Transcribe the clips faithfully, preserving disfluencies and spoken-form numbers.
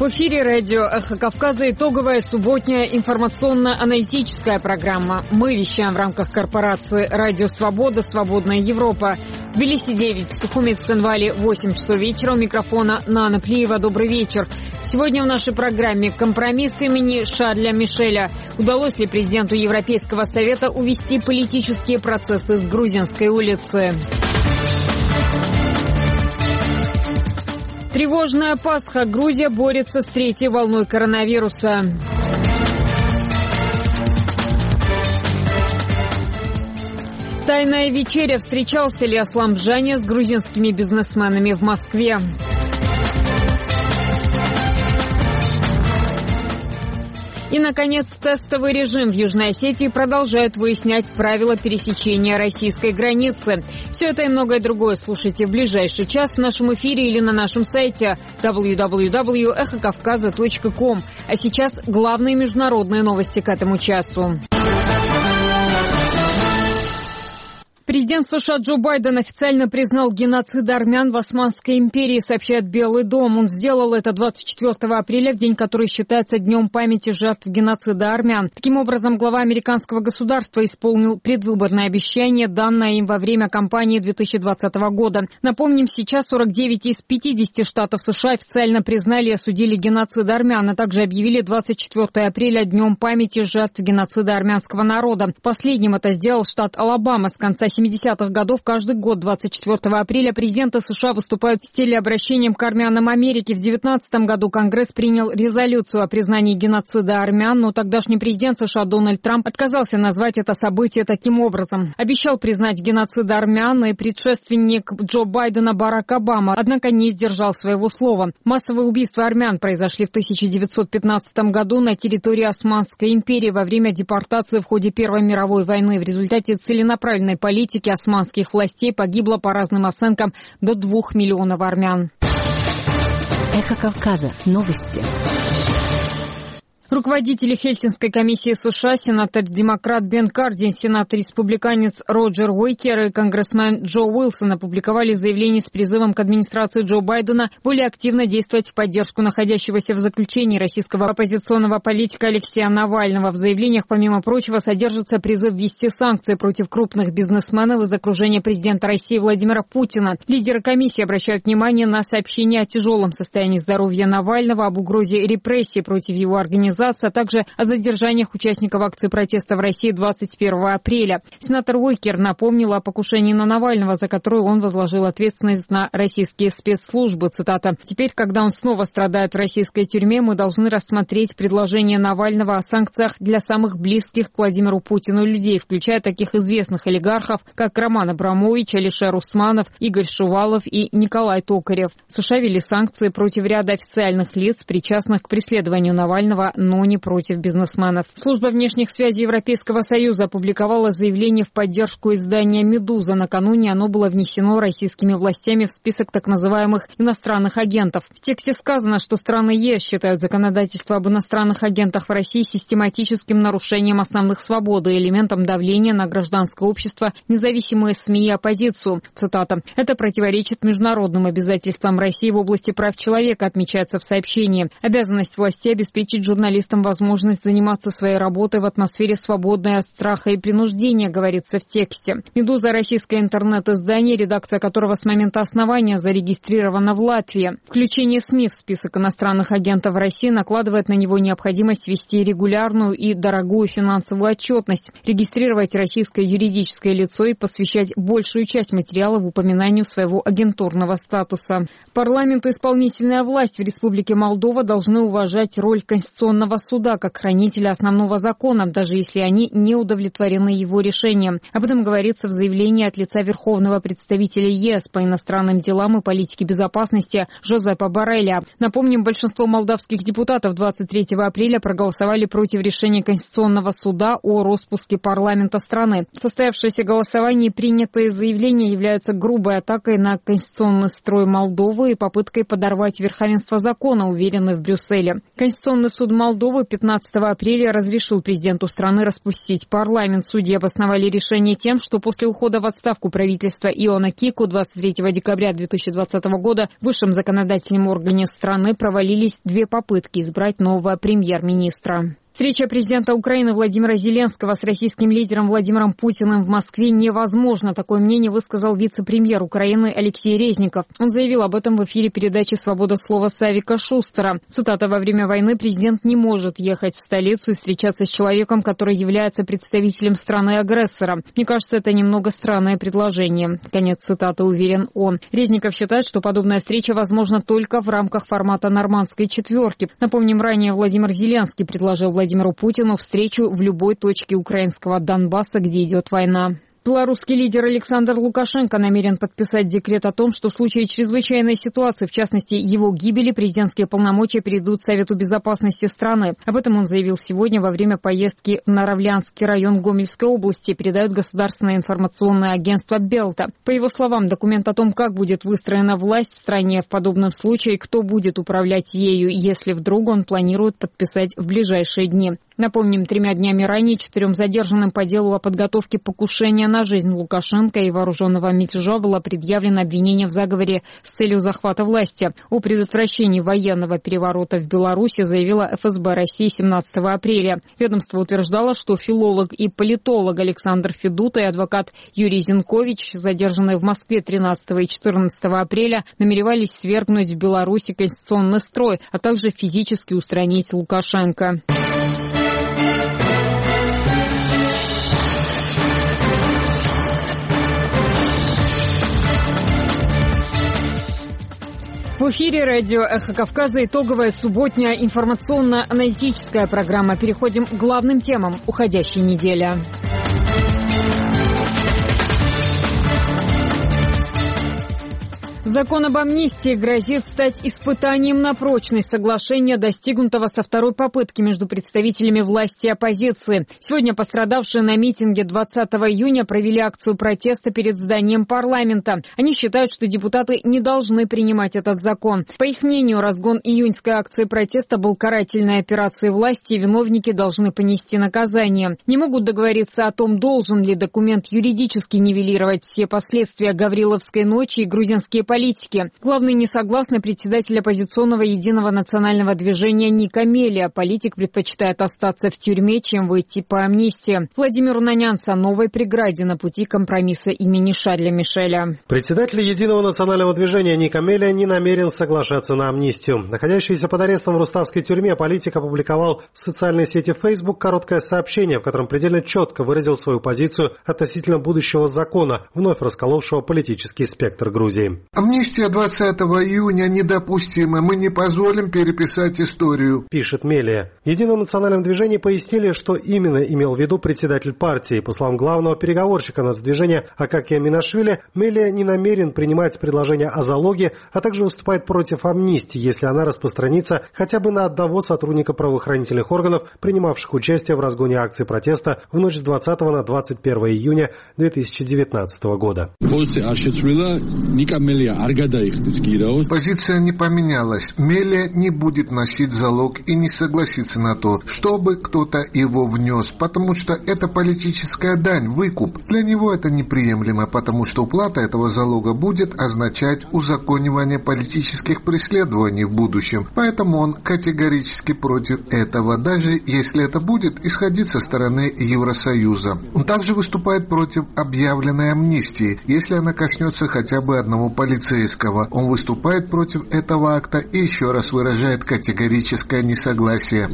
В эфире радио «Эхо Кавказа» итоговая субботняя информационно-аналитическая программа. Мы вещаем в рамках корпорации «Радио Свобода. Свободная Европа». В Тбилиси девять, в Сухуми Цхинвале восемь часов вечера. У микрофона Нана Плиева. Добрый вечер. Сегодня в нашей программе компромисс имени Шарля Мишеля. Удалось ли президенту Европейского совета увести политические процессы с Грузинской улицы? Тревожная Пасха. Грузия борется с третьей волной коронавируса. Тайная вечеря. Встречался ли Асламджани с грузинскими бизнесменами в Москве? И, наконец, тестовый режим в Южной Осетии продолжает выяснять правила пересечения российской границы. Все это и многое другое слушайте в ближайший час в нашем эфире или на нашем сайте дабл ю дабл ю дабл ю точка эхо кавказа точка ком. А сейчас главные международные новости к этому часу. Президент США Джо Байден официально признал геноцид армян в Османской империи, сообщает Белый дом. Он сделал это двадцать четвёртого апреля, в день, который считается днем памяти жертв геноцида армян. Таким образом, глава американского государства исполнил предвыборное обещание, данное им во время кампании две тысячи двадцатого года. Напомним, сейчас сорок девять из пятидесяти штатов США официально признали и осудили геноцид армян, а также объявили двадцать четвёртого апреля днем памяти жертв геноцида армянского народа. Последним это сделал штат Алабама. С конца семидесятых годов каждый год двадцать четвёртого апреля президенты США выступают с телеобращением к армянам Америки. В девятнадцатом году Конгресс принял резолюцию о признании геноцида армян, но тогдашний президент США Дональд Трамп отказался назвать это событие таким образом. Обещал признать геноцид армян и предшественник Джо Байдена Барак Обама, однако не сдержал своего слова. Массовые убийства армян произошли в тысяча девятьсот пятнадцатом году на территории Османской империи во время депортации в ходе Первой мировой войны. В результате целенаправленной политики османских властей погибло по разным оценкам до двух миллионов армян. Эхо Кавказа. Новости. Руководители Хельсинской комиссии США, сенатор-демократ Бен Кардин, сенатор-республиканец Роджер Уикер и конгрессмен Джо Уилсон опубликовали заявление с призывом к администрации Джо Байдена более активно действовать в поддержку находящегося в заключении российского оппозиционного политика Алексея Навального. В заявлениях, помимо прочего, содержится призыв ввести санкции против крупных бизнесменов из окружения президента России Владимира Путина. Лидеры комиссии обращают внимание на сообщения о тяжелом состоянии здоровья Навального, об угрозе репрессий против его организации, а также о задержаниях участников акции протеста в России двадцать первого апреля. Сенатор Уикер напомнил о покушении на Навального, за которое он возложил ответственность на российские спецслужбы. Цитата. «Теперь, когда он снова страдает в российской тюрьме, мы должны рассмотреть предложение Навального о санкциях для самых близких к Владимиру Путину людей, включая таких известных олигархов, как Роман Абрамович, Алишер Усманов, Игорь Шувалов и Николай Токарев. США ввели санкции против ряда официальных лиц, причастных к преследованию Навального, но не против бизнесменов». Служба внешних связей Европейского Союза опубликовала заявление в поддержку издания «Медуза». Накануне оно было внесено российскими властями в список так называемых иностранных агентов. В тексте сказано, что страны ЕС считают законодательство об иностранных агентах в России систематическим нарушением основных свобод и элементом давления на гражданское общество, независимые СМИ и оппозицию. Цитата. «Это противоречит международным обязательствам России в области прав человека», отмечается в сообщении. Обязанность властей обеспечить журналистам возможность заниматься своей работой в атмосфере свободной от страха и принуждения, говорится в тексте. «Медуза» — российское интернет-издание, редакция которого с момента основания зарегистрирована в Латвии. Включение СМИ в список иностранных агентов России накладывает на него необходимость вести регулярную и дорогую финансовую отчетность, регистрировать российское юридическое лицо и посвящать большую часть материала в упоминанию своего агентурного статуса. Парламент и исполнительная власть в Республике Молдова должны уважать роль Конституционного суда как хранителя основного закона, даже если они не удовлетворены его решением. Об этом говорится в заявлении от лица Верховного представителя ЕС по иностранным делам и политике безопасности Жозепа Борреля. Напомним, большинство молдавских депутатов двадцать третьего апреля проголосовали против решения Конституционного суда о распуске парламента страны. Состоявшееся голосование и принятые заявления являются грубой атакой на конституционный строй Молдовы и попыткой подорвать верховенство закона, уверены в Брюсселе. Конституционный суд Молдовы Молдовы пятнадцатого апреля разрешил президенту страны распустить парламент. Судьи обосновали решение тем, что после ухода в отставку правительства Иона Кику двадцать третьего декабря две тысячи двадцатого года в высшем законодательном органе страны провалились две попытки избрать нового премьер-министра. Встреча президента Украины Владимира Зеленского с российским лидером Владимиром Путиным в Москве невозможна. Такое мнение высказал вице-премьер Украины Алексей Резников. Он заявил об этом в эфире передачи «Свобода слова» Савика Шустера. Цитата: «Во время войны президент не может ехать в столицу и встречаться с человеком, который является представителем страны-агрессора. Мне кажется, это немного странное предложение». Конец цитаты, уверен он. Резников считает, что подобная встреча возможна только в рамках формата нормандской четверки. Напомним, ранее Владимир Зеленский предложил Владимиру Владимиру Путину встречу в любой точке украинского Донбасса, где идет война. Белорусский лидер Александр Лукашенко намерен подписать декрет о том, что в случае чрезвычайной ситуации, в частности его гибели, президентские полномочия перейдут Совету безопасности страны. Об этом он заявил сегодня во время поездки в Наравлянский район Гомельской области, передает государственное информационное агентство Белта. По его словам, документ о том, как будет выстроена власть в стране в подобном случае, кто будет управлять ею, если вдруг, он планирует подписать в ближайшие дни. Напомним, тремя днями ранее четырем задержанным по делу о подготовке покушения на жизнь Лукашенко и вооруженного мятежа было предъявлено обвинение в заговоре с целью захвата власти. О предотвращении военного переворота в Беларуси заявила эф эс бэ России семнадцатого апреля. Ведомство утверждало, что филолог и политолог Александр Федута и адвокат Юрий Зинкович, задержанные в Москве тринадцатого и четырнадцатого апреля, намеревались свергнуть в Беларуси конституционный строй, а также физически устранить Лукашенко. В эфире радио «Эхо Кавказа» итоговая субботняя информационно-аналитическая программа. Переходим к главным темам уходящей недели. Закон об амнистии грозит стать испытанием на прочность соглашения, достигнутого со второй попытки между представителями власти и оппозиции. Сегодня пострадавшие на митинге двадцатого июня провели акцию протеста перед зданием парламента. Они считают, что депутаты не должны принимать этот закон. По их мнению, разгон июньской акции протеста был карательной операцией власти, и виновники должны понести наказание. Не могут договориться о том, должен ли документ юридически нивелировать все последствия Гавриловской ночи и грузинские политики. Политики. Главный несогласный председатель оппозиционного единого национального движения Ника Мелия. Политик предпочитает остаться в тюрьме, чем выйти по амнистии. Владимир Унанянц о новой преграде на пути компромисса имени Шарля Мишеля. Председатель единого национального движения Ника Мелия не намерен соглашаться на амнистию. Находящийся под арестом в руставской тюрьме политик опубликовал в социальной сети Facebook короткое сообщение, в котором предельно четко выразил свою позицию относительно будущего закона, вновь расколовшего политический спектр Грузии. Амнистия двадцатого июня недопустима. Мы не позволим переписать историю, пишет Мелия. В Едином национальном движении пояснили, что именно имел в виду председатель партии. По словам главного переговорщика нацдвижения Акакия Минашвили, Мелия не намерен принимать предложение о залоге, а также выступает против амнистии, если она распространится хотя бы на одного сотрудника правоохранительных органов, принимавших участие в разгоне акции протеста в ночь с двадцатого на двадцать первое июня две тысячи девятнадцатого года. Позиция не поменялась. Мелия не будет носить залог и не согласится на то, чтобы кто-то его внес, потому что это политическая дань, выкуп. Для него это неприемлемо, потому что уплата этого залога будет означать узаконивание политических преследований в будущем. Поэтому он категорически против этого, даже если это будет исходить со стороны Евросоюза. Он также выступает против объявленной амнистии, если она коснется хотя бы одного полицейского. Он выступает против этого акта и еще раз выражает категорическое несогласие.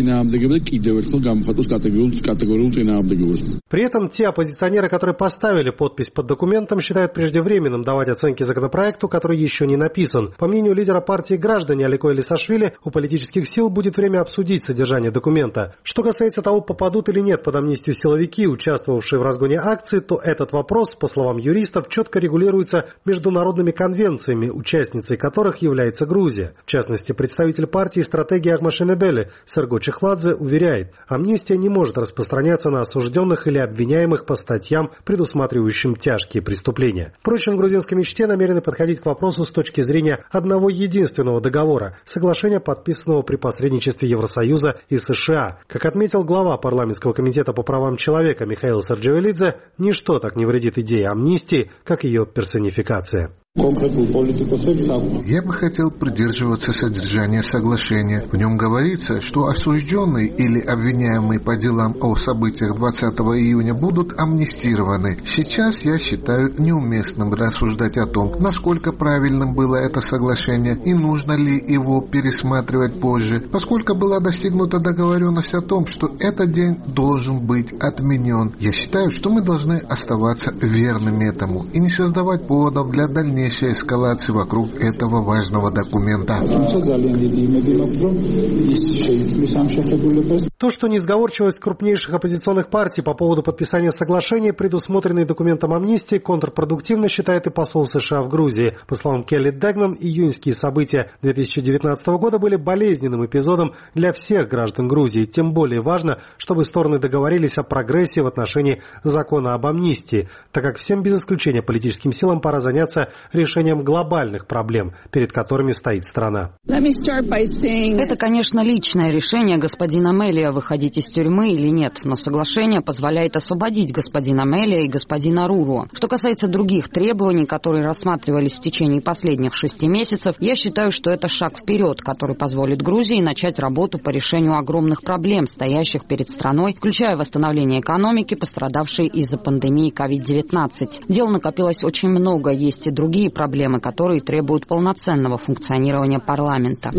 При этом те оппозиционеры, которые поставили подпись под документом, считают преждевременным давать оценки законопроекту, который еще не написан. По мнению лидера партии «Граждане» Алико Элисашвили, у политических сил будет время обсудить содержание документа. Что касается того, попадут или нет под амнистию силовики, участвовавшие в разгоне акции, то этот вопрос, по словам юристов, четко регулируется международными международными конвенциями, участницей которых является Грузия. В частности, представитель партии «Стратегия Ахмашинебели» Серго Чехладзе уверяет, амнистия не может распространяться на осужденных или обвиняемых по статьям, предусматривающим тяжкие преступления. Впрочем, в грузинской мечте намерены подходить к вопросу с точки зрения одного единственного договора – соглашения, подписанного при посредничестве Евросоюза и США. Как отметил глава парламентского комитета по правам человека Михаил Сарджавелидзе, ничто так не вредит идее амнистии, как ее персонификация. Я бы хотел придерживаться содержания соглашения. В нем говорится, что осужденные или обвиняемые по делам о событиях двадцатого июня будут амнистированы. Сейчас я считаю неуместным рассуждать о том, насколько правильным было это соглашение и нужно ли его пересматривать позже, поскольку была достигнута договоренность о том, что этот день должен быть отменен. Я считаю, что мы должны оставаться верными этому и не создавать поводов для дальнейшего эскалации вокруг этого важного документа. То, что несговорчивость крупнейших оппозиционных партий по поводу подписания соглашения, предусмотренной документом амнистии, контрпродуктивно, считает и посол США в Грузии. По словам Келли Дегнан, июньские события две тысячи девятнадцатого года были болезненным эпизодом для всех граждан Грузии. Тем более важно, чтобы стороны договорились о прогрессе в отношении закона об амнистии, так как всем без исключения политическим силам пора заняться решением глобальных проблем, перед которыми стоит страна. Это, конечно, личное решение господина Мелия, выходить из тюрьмы или нет, но соглашение позволяет освободить господина Мелия и господина Руру. Что касается других требований, которые рассматривались в течение последних шести месяцев, я считаю, что это шаг вперед, который позволит Грузии начать работу по решению огромных проблем, стоящих перед страной, включая восстановление экономики, пострадавшей из-за пандемии ковид девятнадцать. Дел накопилось очень много, есть и другие проблемы, которые требуют полноценного функционирования парламента.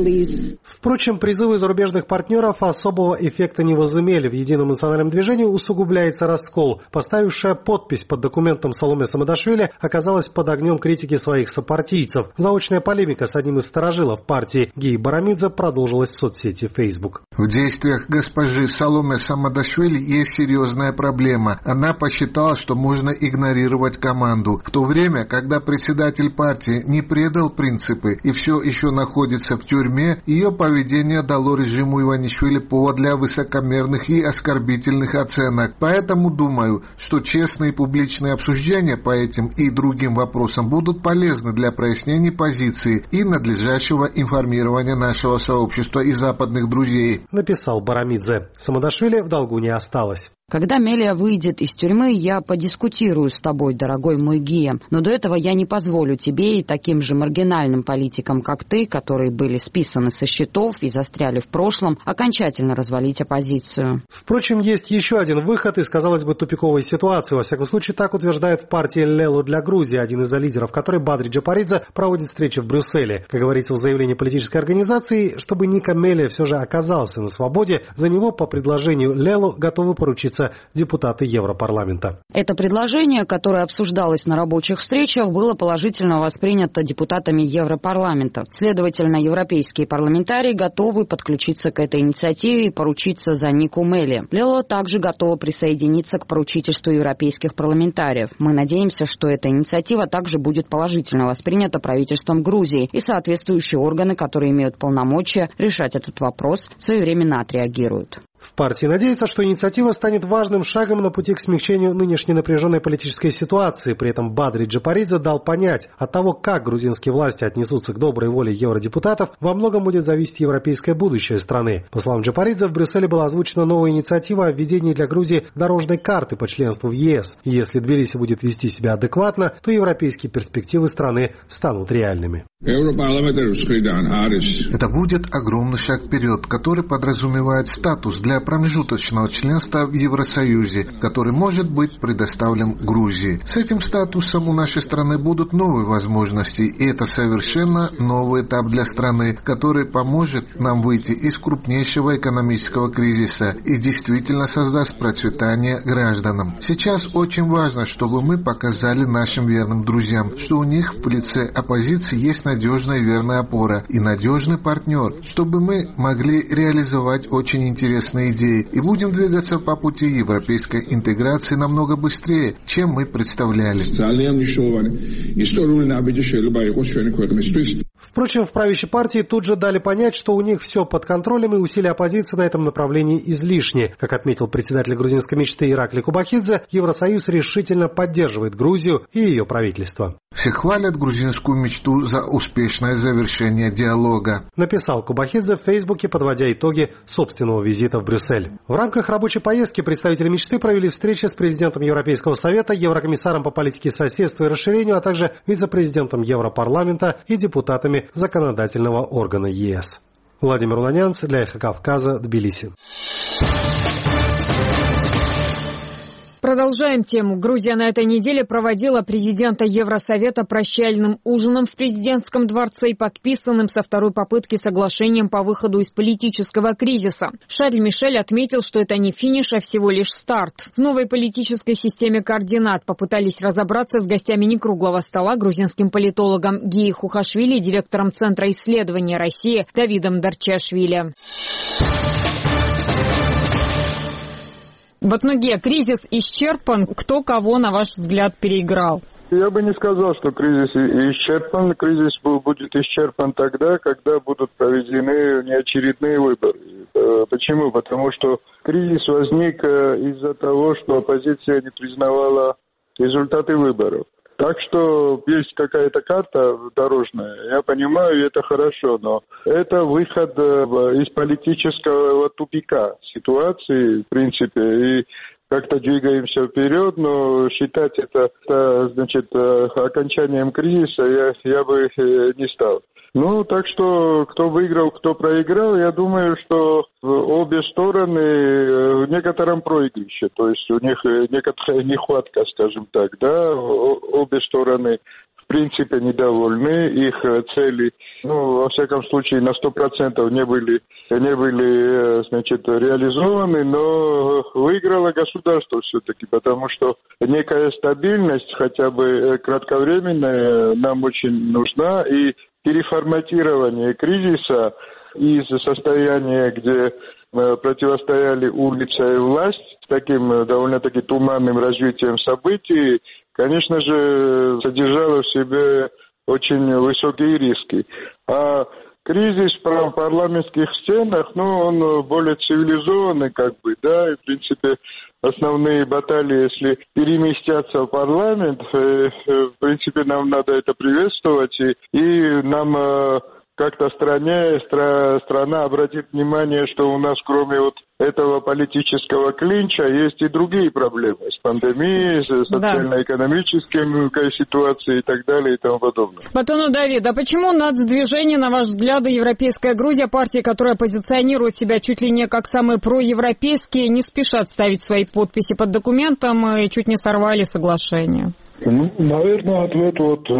Впрочем, призывы зарубежных партнеров особого эффекта не возымели. В Едином национальном движении усугубляется раскол. Поставившая подпись под документом Саломе Самадашвили оказалась под огнем критики своих сопартийцев. Заочная полемика с одним из старожилов партии Гии Барамидзе продолжилась в соцсети Facebook. В действиях госпожи Саломе Самадашвили есть серьезная проблема. Она посчитала, что можно игнорировать команду. В то время, когда председатель партии не предал принципы и все еще находится в тюрьме, ее поведение дало режиму Иванишвили повод для высокомерных и оскорбительных оценок. Поэтому думаю, что честные публичные обсуждения по этим и другим вопросам будут полезны для прояснения позиции и надлежащего информирования нашего сообщества и западных друзей, написал Барамидзе. Самадашвили в долгу не осталось. Когда Мелия выйдет из тюрьмы, я подискутирую с тобой, дорогой мой Гия. Но до этого я не позволю тебе и таким же маргинальным политикам, как ты, которые были списаны со счетов и застряли в прошлом, окончательно развалить оппозицию. Впрочем, есть еще один выход из, казалось бы, тупиковой ситуации. Во всяком случае, так утверждает в партии Лелу для Грузии, один из лидеров которой, Бадри Джапаридзе, проводит встречи в Брюсселе. Как говорится в заявлении политической организации, чтобы Ника Мелия все же оказался на свободе, за него по предложению Лелу готовы поручиться депутаты Европарламента. Это предложение, которое обсуждалось на рабочих встречах, было положительно воспринято депутатами Европарламента. Следовательно, европейские парламентарии готовы подключиться к этой инициативе и поручиться за Нику Мели. Лело также готова присоединиться к поручительству европейских парламентариев. Мы надеемся, что эта инициатива также будет положительно воспринята правительством Грузии, и соответствующие органы, которые имеют полномочия решать этот вопрос, своевременно отреагируют. В партии надеются, что инициатива станет важным шагом на пути к смягчению нынешней напряженной политической ситуации. При этом Бадри Джапаридзе дал понять, от того, как грузинские власти отнесутся к доброй воле евродепутатов, во многом будет зависеть европейское будущее страны. По словам Джапаридзе, в Брюсселе была озвучена новая инициатива о введении для Грузии дорожной карты по членству в ЕС. И если Тбилиси будет вести себя адекватно, то европейские перспективы страны станут реальными. Это будет огромный шаг вперед, который подразумевает статус для промежуточного членства в Евросоюзе, который может быть предоставлен Грузии. С этим статусом у нашей страны будут новые возможности, и это совершенно новый этап для страны, который поможет нам выйти из крупнейшего экономического кризиса и действительно создаст процветание гражданам. Сейчас очень важно, чтобы мы показали нашим верным друзьям, что у них в лице оппозиции есть надежная и верная опора и надежный партнер, чтобы мы могли реализовать очень интересные прекрасные идеи и будем двигаться по пути европейской интеграции намного быстрее, чем мы представляли. Впрочем, в правящей партии тут же дали понять, что у них все под контролем и усилия оппозиции на этом направлении излишни. Как отметил председатель грузинской мечты Иракли Кубахидзе, Евросоюз решительно поддерживает Грузию и ее правительство. Все хвалят грузинскую мечту за успешное завершение диалога, написал Кубахидзе в Фейсбуке, подводя итоги собственного визита в Брюссель. В рамках рабочей поездки представители мечты провели встречи с президентом Европейского совета, еврокомиссаром по политике соседства и расширению, а также вице-президентом Европарламента и депутатами законодательного органа ЕС. Владимир Уланянц для Эхо Кавказа, Тбилиси. Продолжаем тему. Грузия на этой неделе проводила президента Евросовета прощальным ужином в президентском дворце и подписанным со второй попытки соглашением по выходу из политического кризиса. Шарль Мишель отметил, что это не финиш, а всего лишь старт. В новой политической системе координат попытались разобраться с гостями некруглого стола, грузинским политологом Гии Хухашвили и директором Центра исследования России Давидом Дарчашвили. Батнуге, кризис исчерпан. Кто кого, на ваш взгляд, переиграл? Я бы не сказал, что кризис исчерпан. Кризис будет исчерпан тогда, когда будут проведены неочередные выборы. Почему? Потому что кризис возник из-за того, что оппозиция не признавала результаты выборов. Так что есть какая-то карта дорожная, я понимаю, и это хорошо, но это выход из политического тупика ситуации, в принципе, и как-то двигаемся вперед, но считать это, это значит, окончанием кризиса я, я бы не стал. Ну, так что, кто выиграл, кто проиграл, я думаю, что обе стороны в некотором проигрыше. То есть у них некоторая нехватка, скажем так, да, обе стороны в принципе недовольны, их цели, ну, во всяком случае, на сто процентов не были, не были, значит, реализованы, но выиграло государство все-таки, потому что некая стабильность, хотя бы кратковременная, нам очень нужна, и переформатирование кризиса из состояния, где противостояли улица и власть, с таким довольно-таки туманным развитием событий, конечно же, содержало в себе очень высокие риски. А кризис в парламентских стенах, ну, он более цивилизованный, как бы, да, и, в принципе, основные баталии, если переместятся в парламент, э, э, в принципе, нам надо это приветствовать, и, и нам э, как-то стране, стра, страна обратит внимание, что у нас, кроме вот этого политического клинча, есть и другие проблемы с пандемией, с социально-экономической ситуацией и так далее и тому подобное. Батону Давид, а почему нацдвижение, на ваш взгляд, Европейская Грузия, партия, которая позиционирует себя чуть ли не как самые проевропейские, не спешат ставить свои подписи под документом и чуть не сорвали соглашение? Ну, наверное, ответ вот э,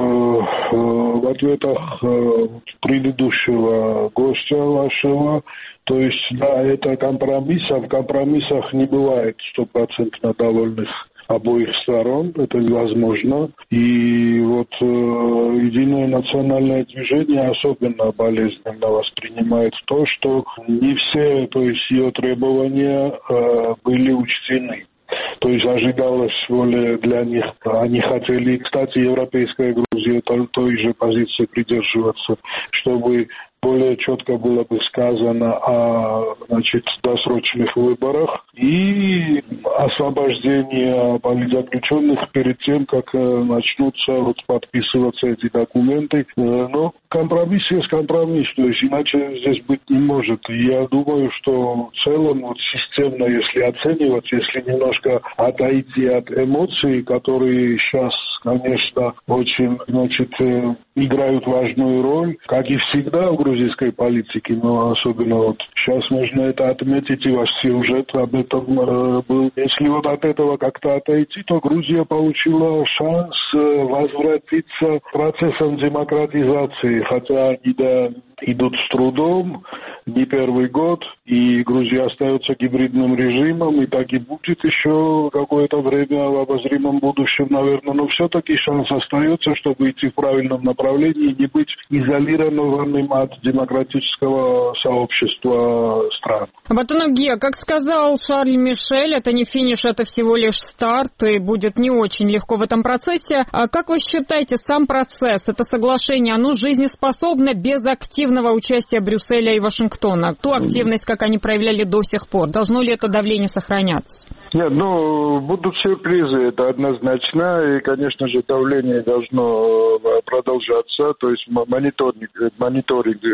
э, в ответах э, предыдущего гостя вашего, то есть, да, это компромисс, а в компромиссах не бывает стопроцентно довольных обоих сторон, это невозможно. И вот э, единое национальное движение особенно болезненно воспринимает то, что не все, то есть ее требования э, были учтены. То есть ожидалось более для них, они хотели, кстати, Европейская Грузия той же позиции придерживаться, чтобы более четко было бы сказано о, значит, досрочных выборах и освобождение политзаключенных перед тем, как начнутся вот подписываться эти документы. Но компромисс есть компромисс, то есть иначе здесь быть не может. И я думаю, что в целом вот системно, если оценивать, если немножко отойти от эмоций, которые сейчас, конечно, очень, значит, играют важную роль, как и всегда в грузинской политике, но особенно вот сейчас можно это отметить, и ваш сюжет об этом был. Если вот от этого как-то отойти, то Грузия получила шанс возвратиться к процессам демократизации, хотя они да, идут с трудом, не первый год, и Грузия остается гибридным режимом, и так и будет еще какое-то время в обозримом будущем, наверное, но все-таки шанс остается, чтобы идти в правильном направлении и не быть изолированным от демократического сообщества стран. Батонуге, как сказал Шарль Мишель, это не финиш, это всего лишь старт, и будет не очень легко в этом процессе. А как вы считаете, сам процесс, это соглашение, оно жизнеспособно без активного участия Брюсселя и Вашингтона? Ту активность, как они проявляли до сих пор, должно ли это давление сохраняться? Нет, ну, будут сюрпризы, это однозначно, и, конечно же, давление должно продолжаться, то есть мониторинг, мониторинг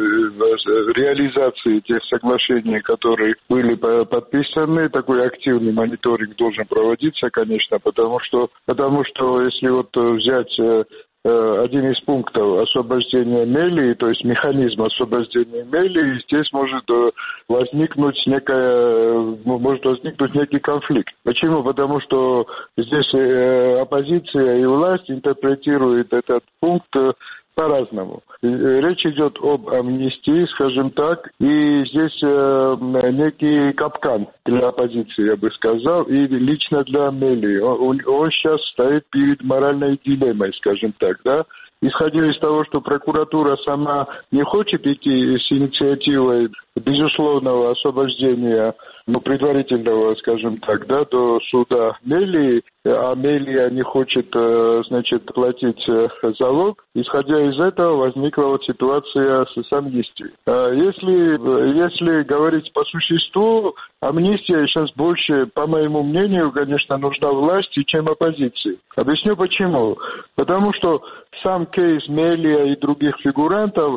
реализации тех соглашений, которые были подписаны, такой активный мониторинг должен проводиться, конечно, потому что, потому что если вот взять один из пунктов освобождения Мелии, то есть механизм освобождения Мелии, здесь может возникнуть некая, может возникнуть некий конфликт. Почему? Потому что здесь оппозиция и власть интерпретируют этот пункт по-разному. Речь идет об амнистии, скажем так, и здесь э, некий капкан для оппозиции, я бы сказал, и лично для Мелии. Он, он сейчас стоит перед моральной дилеммой, скажем так, да. Исходя из того, что прокуратура сама не хочет идти с инициативой безусловного освобождения, ну, предварительного, скажем так, да, до суда Мелии, а Мелия не хочет, значит, платить залог, исходя из этого возникла вот ситуация с амнистией. Если, если говорить по существу, амнистия сейчас больше, по моему мнению, конечно, нужна власти, чем оппозиции. Объясню почему. Потому что сам кейс Мелия и других фигурантов,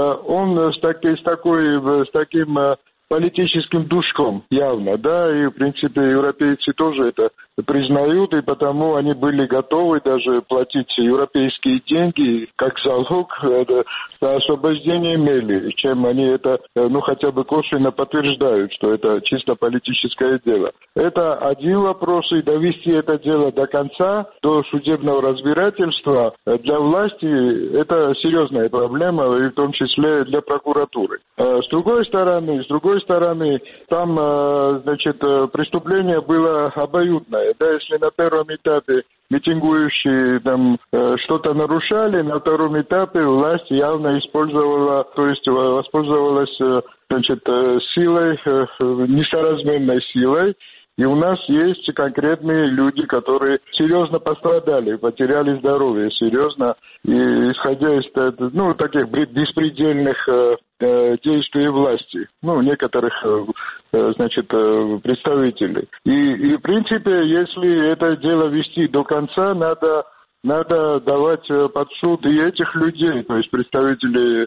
он с, таки, с, такой, с таким политическим душком явно, да, и в принципе европейцы тоже это признают, и потому они были готовы даже платить европейские деньги как залог за освобождение Мелии, чем они это, ну, хотя бы косвенно подтверждают, что это чисто политическое дело. Это один вопрос, и довести это дело до конца, до судебного разбирательства для власти, это серьезная проблема, и в том числе для прокуратуры. С другой стороны, с другой стороны, там, значит, преступление было обоюдное. Да, если на первом этапе митингующие там что-то нарушали, на втором этапе власть явно использовала, то есть воспользовалась, значит, силой, несоразмерной силой. И у нас есть конкретные люди, которые серьезно пострадали, потеряли здоровье, серьезно. И исходя из, ну, таких беспредельных э, действий власти, ну, некоторых, э, значит, э, представителей. И, и, в принципе, если это дело вести до конца, надо, надо давать под суд и этих людей, то есть представителей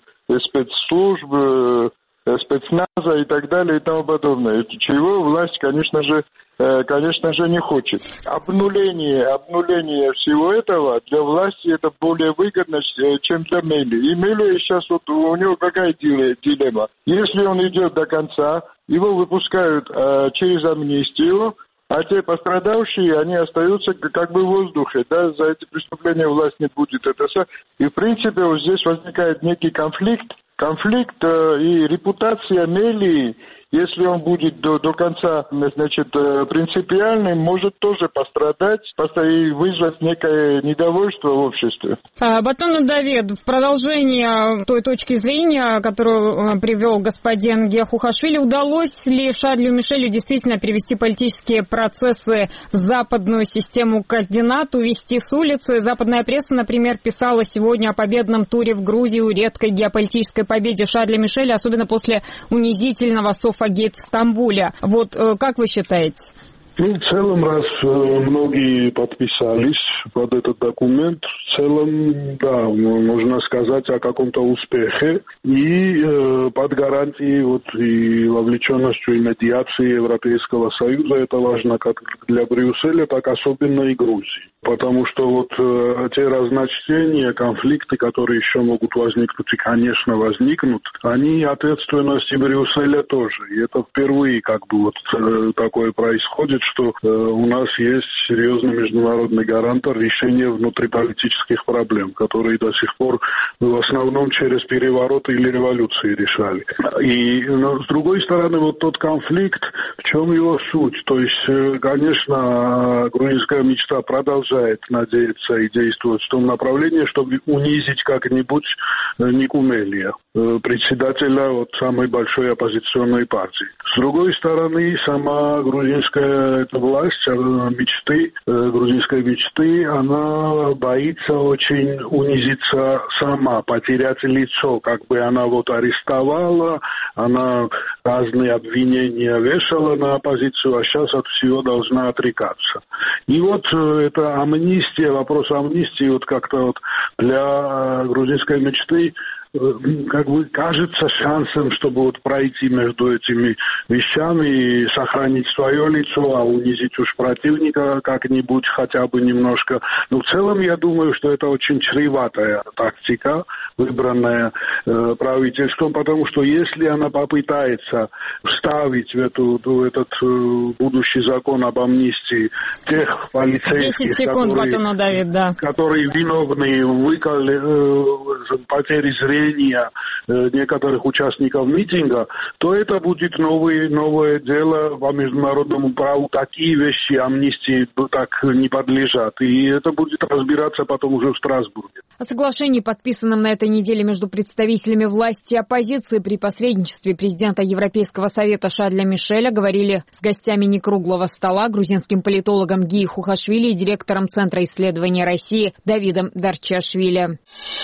спецслужб, спецназа и так далее и тому подобное. Чего власть, конечно же, конечно же, не хочет. Обнуление, обнуление всего этого для власти это более выгодно, чем для Мелии. И Мелия сейчас вот у него какая дилемма? Если он идет до конца, его выпускают э, через амнистию, а те пострадавшие, они остаются как бы в воздухе, да, за эти преступления власть не будет. Это все. И, в принципе, вот здесь возникает некий конфликт, конфликт э, и репутация Мелии, если он будет до, до конца, значит, принципиальным, может тоже пострадать и вызвать некое недовольство в обществе. Батону Давид, в продолжение той точки зрения, которую привел господин Гехухашвили, удалось ли Шарлю Мишелю действительно перевести политические процессы в западную систему координат, увести с улицы? Западная пресса, например, писала сегодня о победном туре в Грузию, редкой геополитической победе Шарля Мишеля, особенно после унизительного софа Гейт в Стамбуле. Вот как вы считаете? Ну, в целом, раз многие подписались под этот документ, в целом, да, можно сказать о каком-то успехе. И э, под гарантией вот, и вовлеченностью и медиации Европейского Союза это важно как для Брюсселя, так особенно и Грузии. Потому что вот э, те разночтения, конфликты, которые еще могут возникнуть и, конечно, возникнут, они ответственности Брюсселя тоже. И это впервые как бы вот э, такое происходит, что э, у нас есть серьезный международный гарантор решения внутриполитических проблем, которые до сих пор в основном через перевороты или революции решали. И но, с другой стороны, вот тот конфликт, в чем его суть? То есть, э, конечно, грузинская мечта продолжает надеяться и действовать в том направлении, чтобы унизить как-нибудь Никумелия, председателя вот самой большой оппозиционной партии. С другой стороны, сама грузинская эта власть, мечты, грузинской мечты, она боится очень унизиться сама, потерять лицо, как бы она вот арестовала, она разные обвинения вешала на оппозицию, а сейчас от всего должна отрекаться. И вот это амнистия, вопрос амнистии вот как-то вот для грузинской мечты как бы кажется шансом, чтобы вот пройти между этими вещами и сохранить свое лицо, а унизить уж противника как-нибудь хотя бы немножко. Но в целом я думаю, что это очень чреватая тактика, выбранная э, правительством, потому что если она попытается вставить в, эту, в этот э, будущий закон об амнистии тех полицейских, десять секунд которые, потом надавит, да. которые виновны в выколе, э, потере зрения некоторых участников митинга, то это будет новый, новое дело по международному праву. Такие вещи амнистии так не подлежат. И это будет разбираться потом уже в Страсбурге. О соглашении, подписанном на этой неделе между представителями власти и оппозиции при посредничестве президента Европейского совета Шарля Мишеля, говорили с гостями некруглого стола, грузинским политологом Гии Хухашвили и директором Центра исследования России Давидом Дарчиашвили.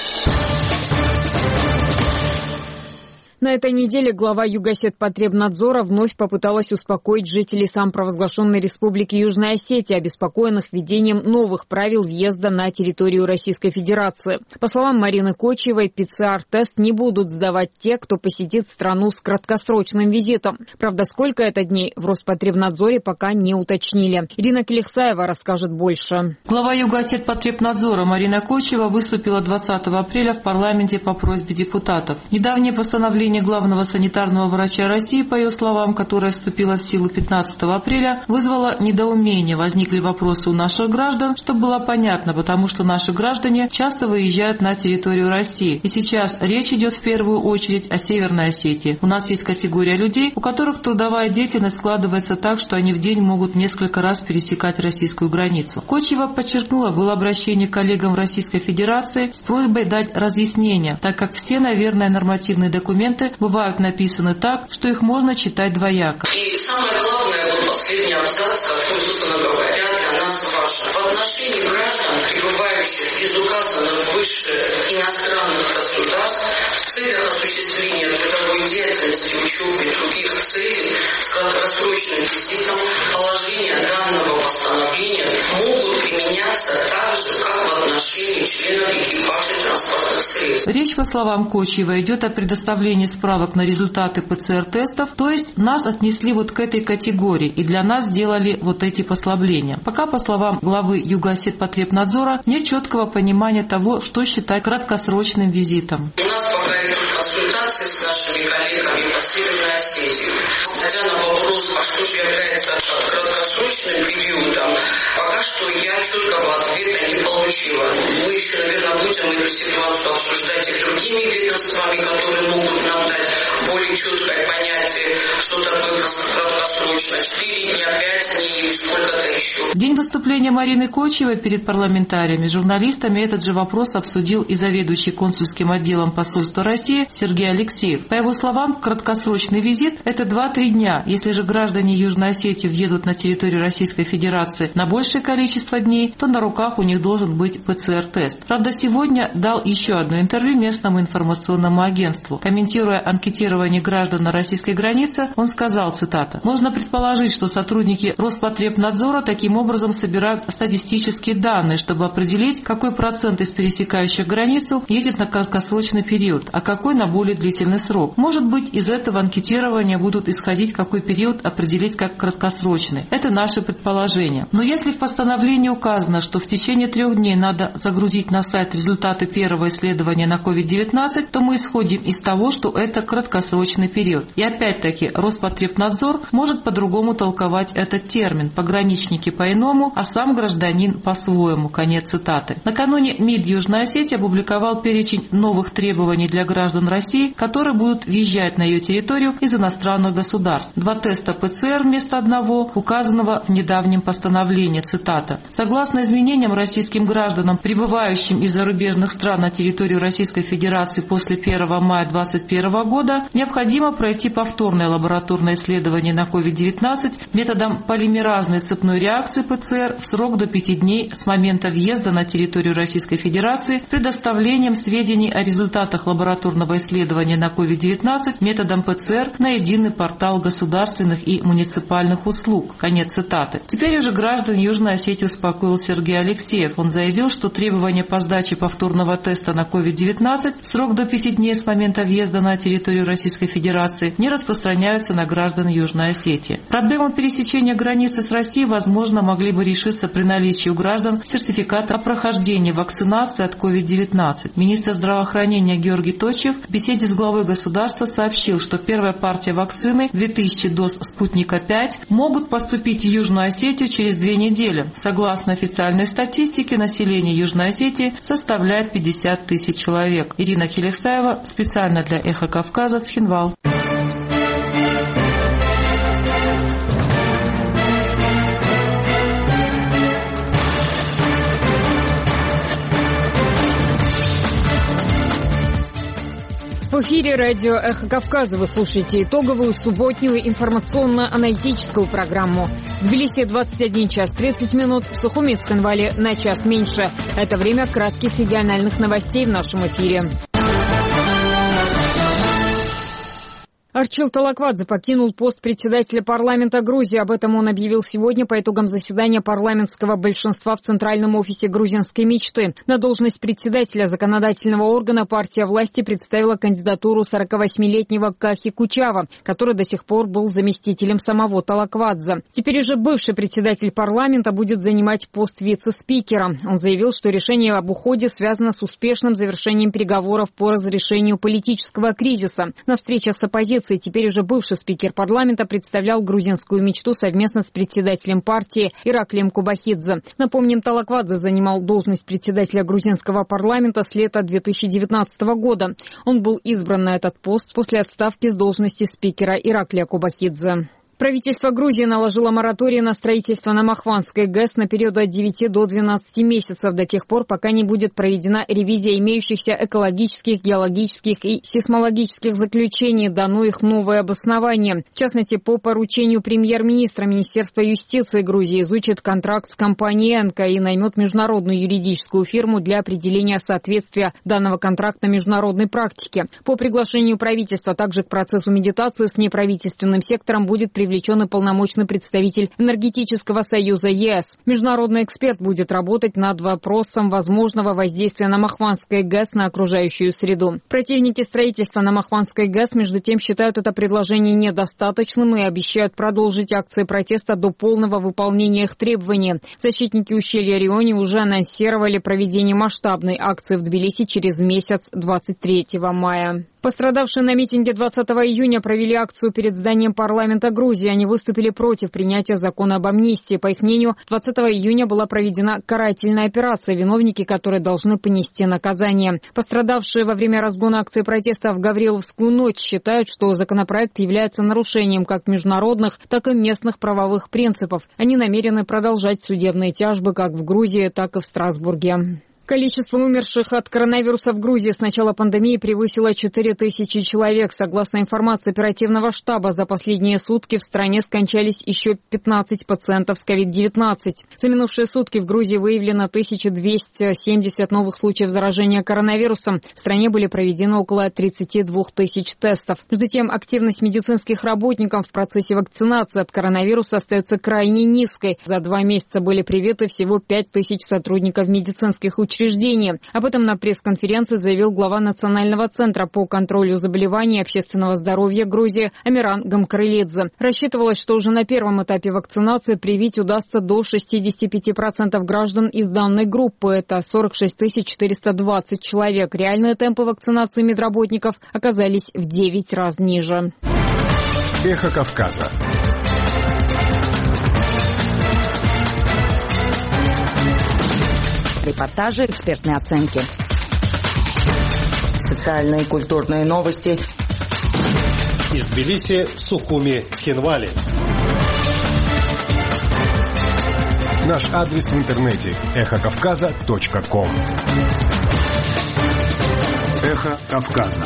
На этой неделе глава Югосетпотребнадзора вновь попыталась успокоить жителей самопровозглашенной республики Южная Осетия, обеспокоенных введением новых правил въезда на территорию Российской Федерации. По словам Марины Кочиевой, пэ цэ эр-тест не будут сдавать те, кто посетит страну с краткосрочным визитом. Правда, сколько это дней, в Роспотребнадзоре пока не уточнили. Ирина Келихсаева расскажет больше. Глава Югосетпотребнадзора Марина Кочиева выступила двадцатого апреля в парламенте по просьбе депутатов. Недавнее постановление главного санитарного врача России, по ее словам, которое вступило в силу пятнадцатого апреля, вызвало недоумение. Возникли вопросы у наших граждан, что было понятно, потому что наши граждане часто выезжают на территорию России. И сейчас речь идет в первую очередь о Северной Осетии. У нас есть категория людей, у которых трудовая деятельность складывается так, что они в день могут несколько раз пересекать российскую границу. Кочиева подчеркнула, было обращение к коллегам Российской Федерации с просьбой дать разъяснения, так как все, наверное, нормативные документы бывают написаны так, что их можно читать двояко. И самое главное, вот последний абзац, который, собственно говоря, для нас важен. В отношении граждан, пребывающих из указанных выше иностранных государств, в целях осуществления трудовой деятельности, учебы и других целей с краткосрочным визитом, положения данного постановления могут применяться так же, как в отношении членов экипажа транспортных средств. Речь, по словам Кочиева, идет о предоставлении справок на результаты пэ цэ эр-тестов, то есть нас отнесли вот к этой категории и для нас сделали вот эти послабления. Пока, по словам главы Югосетпотребнадзора, нет четкого понимания того, что считать краткосрочным визитом. У нас пока идут консультации с нашими коллегами по Северной Осетии. Смотря на вопрос, а что же является краткосрочным периодом, пока что я четкого ответа не получила. Мы еще, наверное, будем эту ситуацию обсуждать и с другими ведомствами, которые могут нам дать более четкое понятие, что такое краткосрочно. Четыре дня, пять дней или сколько-то еще. день выступления Марины Кочевой перед парламентариями, журналистами этот же вопрос обсудил и заведующий консульским отделом посольства России Сергей Алексеев. По его словам, краткосрочный визит – это два-три дня. Если же граждане Южной Осетии въедут на территорию Российской Федерации на большее количество дней, то на руках у них должен быть ПЦР-тест. Правда, сегодня дал еще одно интервью местному информационному агентству. Комментируя анкетирование граждан на российской границе, он сказал, цитата, «Можно предположить, что сотрудники Роспотребнадзора таким образом собирают статистические данные, чтобы определить, какой процент из пересекающих границу едет на краткосрочный период, а какой на более длительный срок. Может быть, из этого анкетирования будут исходить, какой период определить как краткосрочный. Это наше предположение. Но если в постановлении указано, что в течение трех дней надо загрузить на сайт результаты первого исследования на ковид девятнадцать, то мы исходим из того, что это краткосрочный период. И опять-таки Роспотребнадзор может по-другому толковать этот термин, пограничники по-иному, а сам гражданин по-своему». Конец цитаты. Накануне МИД Южной Осетии опубликовал перечень новых требований для граждан России, которые будут въезжать на ее территорию из иностранных государств. Два теста ПЦР вместо одного, указанного в недавнем постановлении, цитата. Согласно изменениям, российским гражданам, прибывающим из зарубежных стран на территорию Российской Федерации после первого мая две тысячи двадцать первого года, необходимо пройти повторное лабораторное исследование на ковид девятнадцать методом полимеразной цепной реакции ПЦР в срок до пяти дней с момента въезда на территорию Российской Федерации, предоставлением сведений о результатах лабораторного исследования на ковид девятнадцать методом ПЦР на единый портал государственных и муниципальных услуг. Конец цитаты. Теперь уже граждан Южной Осетии успокоил Сергей Алексеев. Он заявил, что требования по сдаче повторного теста на ковид девятнадцать в срок до пяти дней с момента въезда на территорию Российской Федерации не распространяются на граждан Южной Осетии. Проблему пересечения границы с Россией, возможно, могли бы решиться при наличии у граждан сертификата о прохождении вакцинации от ковид девятнадцать. Министр здравоохранения Георгий Точев в беседе с главой государства сообщил, что первая партия вакцины, две тысячи доз «Спутника пять», могут поступить в Южную Осетию через две недели. Согласно официальной статистике, население Южной Осетии составляет пятьдесят тысяч человек. Ирина Хелексаева, специально для «Эхо Кавказа», Цхинвал. В эфире радио «Эхо Кавказа». Вы слушаете итоговую субботнюю информационно-аналитическую программу. В Тбилиси двадцать один час тридцать минут, в Сухуми и Цхинвале на час меньше. Это время кратких региональных новостей в нашем эфире. Арчил Талаквадзе покинул пост председателя парламента Грузии. Об этом он объявил сегодня по итогам заседания парламентского большинства в Центральном офисе грузинской мечты. На должность председателя законодательного органа партия власти представила кандидатуру сорокавосьмилетнего Кахи Кучава, который до сих пор был заместителем самого Талаквадзе. Теперь уже бывший председатель парламента будет занимать пост вице-спикера. Он заявил, что решение об уходе связано с успешным завершением переговоров по разрешению политического кризиса. На встречах с оппозицией теперь уже бывший спикер парламента представлял грузинскую мечту совместно с председателем партии Ираклием Кубахидзе. Напомним, Талаквадзе занимал должность председателя грузинского парламента с лета две тысячи девятнадцатого года. Он был избран на этот пост после отставки с должности спикера Ираклия Кубахидзе. Правительство Грузии наложило мораторий на строительство на Махванской ГЭС на период от девяти до двенадцати месяцев, до тех пор, пока не будет проведена ревизия имеющихся экологических, геологических и сейсмологических заключений, дано их новое обоснование. В частности, по поручению премьер-министра, Министерство юстиции Грузии изучит контракт с компанией «Энко» и наймет международную юридическую фирму для определения соответствия данного контракта международной практике. По приглашению правительства также к процессу медитации с неправительственным сектором будет привлечен привлечен и полномочный представитель Энергетического союза ЕС. Международный эксперт будет работать над вопросом возможного воздействия на Махванской ГЭС на окружающую среду. Противники строительства на Махванской ГЭС, между тем, считают это предложение недостаточным и обещают продолжить акции протеста до полного выполнения их требований. Защитники ущелья Риони уже анонсировали проведение масштабной акции в Тбилиси через месяц, двадцать третьего мая. Пострадавшие на митинге двадцатого июня провели акцию перед зданием парламента Грузии. Грузии. Они выступили против принятия закона об амнистии. По их мнению, двадцатого июня была проведена карательная операция, виновники которой должны понести наказание. Пострадавшие во время разгона акции протеста в Гавриловскую ночь считают, что законопроект является нарушением как международных, так и местных правовых принципов. Они намерены продолжать судебные тяжбы как в Грузии, так и в Страсбурге. Количество умерших от коронавируса в Грузии с начала пандемии превысило четыре тысячи человек. Согласно информации оперативного штаба, за последние сутки в стране скончались еще пятнадцать пациентов с ковид девятнадцать. За минувшие сутки в Грузии выявлено тысяча двести семьдесят новых случаев заражения коронавирусом. В стране были проведены около тридцати двух тысяч тестов. Между тем, активность медицинских работников в процессе вакцинации от коронавируса остается крайне низкой. За два месяца были привиты всего пять тысяч сотрудников медицинских учреждений. Об этом на пресс-конференции заявил глава Национального центра по контролю заболеваний и общественного здоровья Грузии Амиран Гамкрылидзе. Рассчитывалось, что уже на первом этапе вакцинации привить удастся до шестидесяти пяти процентов граждан из данной группы. Это сорок шесть тысяч четыреста двадцать человек. Реальные темпы вакцинации медработников оказались в девять раз ниже. Эхо Кавказа. Репортажи, экспертные оценки. Социальные и культурные новости. Из Тбилиси, Сухуми, Цхинвали. Наш адрес в интернете эхо кавказа точка ком. Эхо Кавказа.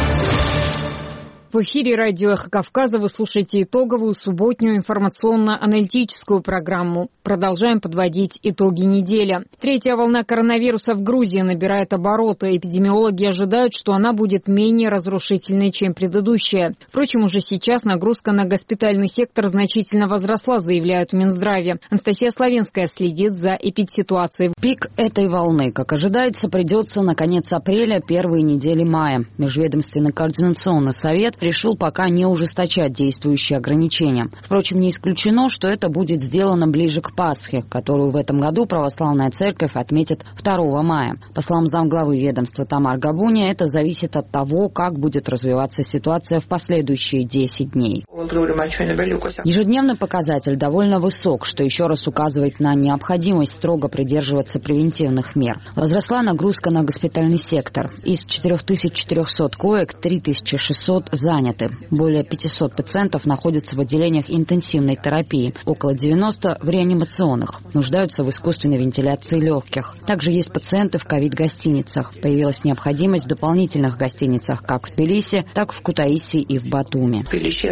В эфире радио «Эхо Кавказа» вы слушаете итоговую субботнюю информационно-аналитическую программу. Продолжаем подводить итоги недели. Третья волна коронавируса в Грузии набирает обороты. Эпидемиологи ожидают, что она будет менее разрушительной, чем предыдущая. Впрочем, уже сейчас нагрузка на госпитальный сектор значительно возросла, заявляют в Минздраве. Анастасия Славинская следит за эпидситуацией. Пик этой волны, как ожидается, придется на конец апреля, первые недели мая. Межведомственный координационный совет решил пока не ужесточать действующие ограничения. Впрочем, не исключено, что это будет сделано ближе к Пасхе, которую в этом году православная церковь отметит второго мая. По словам замглавы ведомства Тамар Габуни, это зависит от того, как будет развиваться ситуация в последующие десять дней. Ежедневный показатель довольно высок, что еще раз указывает на необходимость строго придерживаться превентивных мер. Возросла нагрузка на госпитальный сектор. Из четырех тысяч четырехсот коек три тысячи шестьсот заняты. Более пятисот пациентов находятся в отделениях интенсивной терапии. Около девяноста в реанимационных. Нуждаются в искусственной вентиляции легких. Также есть пациенты в ковид-гостиницах. Появилась необходимость в дополнительных гостиницах как в Тбилиси, так в Кутаиси и в Батуми.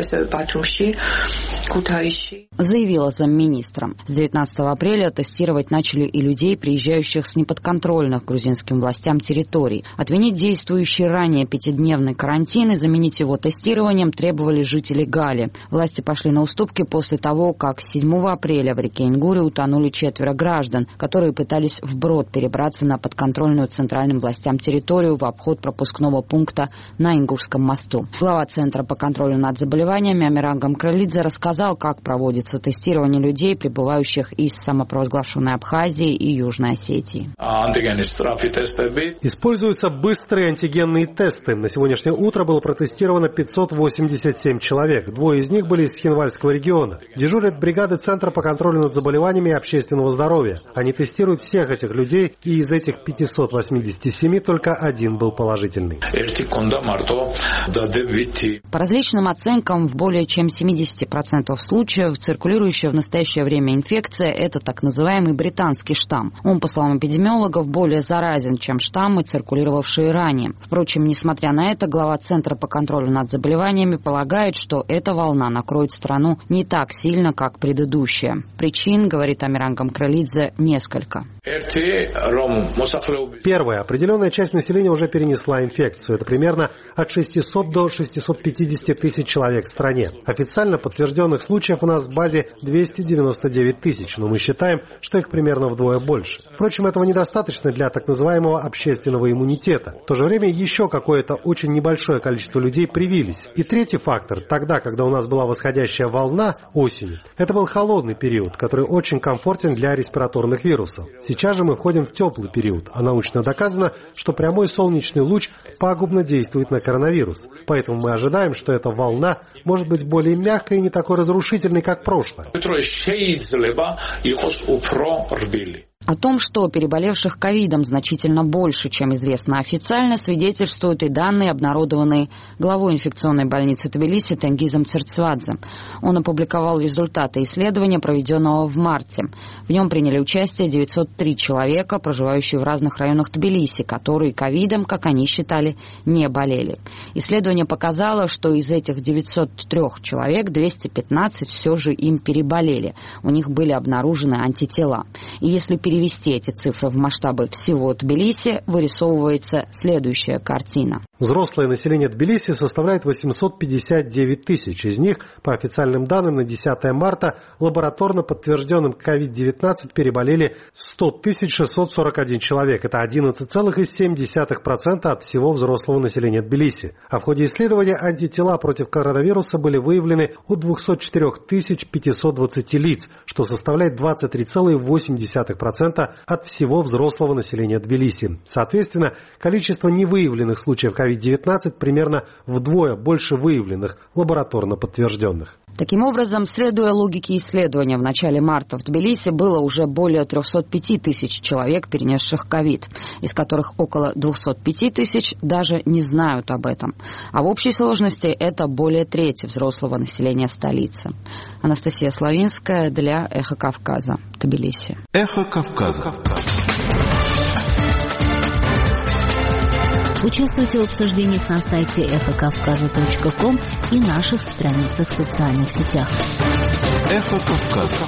Заявила замминистра. С девятнадцатого апреля тестировать начали и людей, приезжающих с неподконтрольных грузинским властям территорий. Отменить действующий ранее пятидневный карантин и заменить его тестированием требовали жители Гали. Власти пошли на уступки после того, как седьмого апреля в реке Ингуре утонули четверо граждан, которые пытались вброд перебраться на подконтрольную центральным властям территорию в обход пропускного пункта на Ингурском мосту. Глава Центра по контролю над заболеваниями Амиран Гамкрылидзе рассказал, как проводится тестирование людей, прибывающих из самопровозглашенной Абхазии и Южной Осетии. Используются быстрые антигенные тесты. На сегодняшнее утро было протестировано пятьсот восемьдесят семь человек. Двое из них были из Цхинвальского региона. Дежурят бригады Центра по контролю над заболеваниями и общественного здоровья. Они тестируют всех этих людей, и из этих пятисот восьмидесяти семи только один был положительный. По различным оценкам, в более чем семидесяти процентах случаев циркулирующая в настоящее время инфекция – это так называемый британский штамм. Он, по словам эпидемиологов, более заразен, чем штаммы, циркулировавшие ранее. Впрочем, несмотря на это, глава Центра по контролю над заболеваниями полагает, что эта волна накроет страну не так сильно, как предыдущая. Причин, говорит Амиран Гамкрылидзе, несколько. Первое. Определенная часть населения уже перенесла инфекцию. Это примерно от шестисот до шестисот пятидесяти тысяч человек в стране. Официально подтвержденных случаев у нас в базе двести девяносто девять тысяч, но мы считаем, что их примерно вдвое больше. Впрочем, этого недостаточно для так называемого общественного иммунитета. В то же время еще какое-то очень небольшое количество людей привито. появились. И третий фактор, тогда, когда у нас была восходящая волна осенью, это был холодный период, который очень комфортен для респираторных вирусов. Сейчас же мы входим в теплый период, а научно доказано, что прямой солнечный луч пагубно действует на коронавирус. Поэтому мы ожидаем, что эта волна может быть более мягкой и не такой разрушительной, как прошлое. О том, что переболевших ковидом значительно больше, чем известно официально, свидетельствуют и данные, обнародованные главой инфекционной больницы Тбилиси Тенгизом Церцвадзе. Он опубликовал результаты исследования, проведенного в марте. В нем приняли участие девятьсот три человека, проживающие в разных районах Тбилиси, которые ковидом, как они считали, не болели. Исследование показало, что из этих девятисот трёх человек двести пятнадцать все же им переболели. У них были обнаружены антитела. И если перевести эти цифры в масштабы всего Тбилиси, вырисовывается следующая картина. Взрослое население Тбилиси составляет восемьсот пятьдесят девять тысяч. Из них, по официальным данным, на десятое марта лабораторно подтвержденным ковид девятнадцать переболели сто тысяч шестьсот сорок один человек. Это одиннадцать целых семь десятых процента от всего взрослого населения Тбилиси. А в ходе исследования антитела против коронавируса были выявлены у двухсот четырёх тысяч пятисот двадцати лиц, что составляет двадцать три целых восемь десятых процента от всего взрослого населения Тбилиси. Соответственно, количество невыявленных случаев ковид девятнадцать примерно вдвое больше выявленных, лабораторно подтвержденных. Таким образом, следуя логике исследования, в начале марта в Тбилиси было уже более трехсот пяти тысяч человек, перенесших ковид, из которых около двухсот пяти тысяч даже не знают об этом. А в общей сложности это более трети взрослого населения столицы. Анастасия Славинская для «Эхо Кавказа», Тбилиси. «Эхо Кавказа». Участвуйте в обсуждениях на сайте эхо кавказа точка ком и наших страницах в социальных сетях. Эхо Кавказа.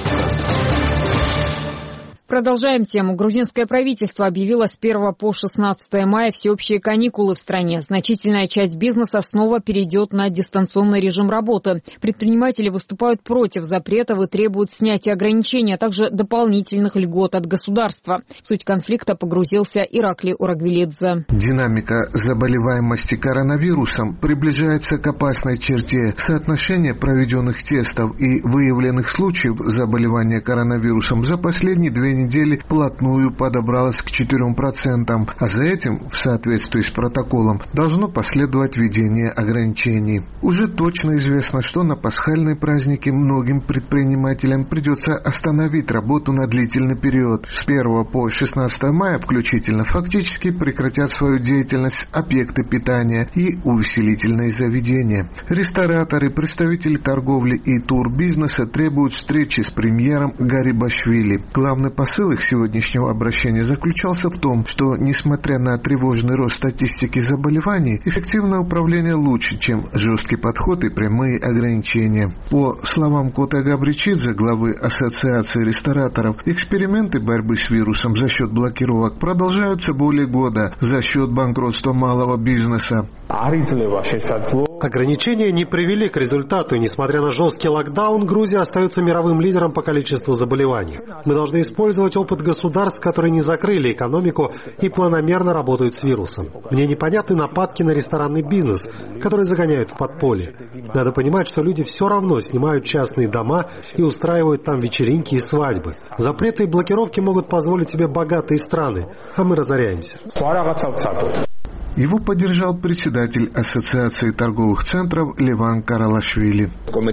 Продолжаем тему. Грузинское правительство объявило с первого по шестнадцатое мая всеобщие каникулы в стране. Значительная часть бизнеса снова перейдет на дистанционный режим работы. Предприниматели выступают против запретов и требуют снятия ограничений, а также дополнительных льгот от государства. В суть конфликта погрузился Ираклий Урагвелидзе. Динамика заболеваемости коронавирусом приближается к опасной черте. Соотношение проведенных тестов и выявленных случаев заболевания коронавирусом за последние две недели вплотную подобралась к четырем процентам, а за этим, в соответствии с протоколом, должно последовать введение ограничений. Уже точно известно, что на пасхальные праздники многим предпринимателям придется остановить работу на длительный период. С первого по шестнадцатое мая включительно фактически прекратят свою деятельность объекты питания и увеселительные заведения. Рестораторы, представители торговли и турбизнеса требуют встречи с премьером Гарибашвили. Главный посыл их сегодняшнего обращения заключался в том, что, несмотря на тревожный рост статистики заболеваний, эффективное управление лучше, чем жесткий подход и прямые ограничения. По словам Коте Габричидзе, главы Ассоциации рестораторов, эксперименты борьбы с вирусом за счет блокировок продолжаются более года за счет банкротства малого бизнеса. Ограничения не привели к результату, и несмотря на жесткий локдаун, Грузия остается мировым лидером по количеству заболеваний. Мы должны использовать опыт государств, которые не закрыли экономику и планомерно работают с вирусом. Мне непонятны нападки на ресторанный бизнес, которые загоняют в подполье. Надо понимать, что люди все равно снимают частные дома и устраивают там вечеринки и свадьбы. Запреты и блокировки могут позволить себе богатые страны, а мы разоряемся. Его поддержал председатель Ассоциации торговых центров Леван Каралашвили.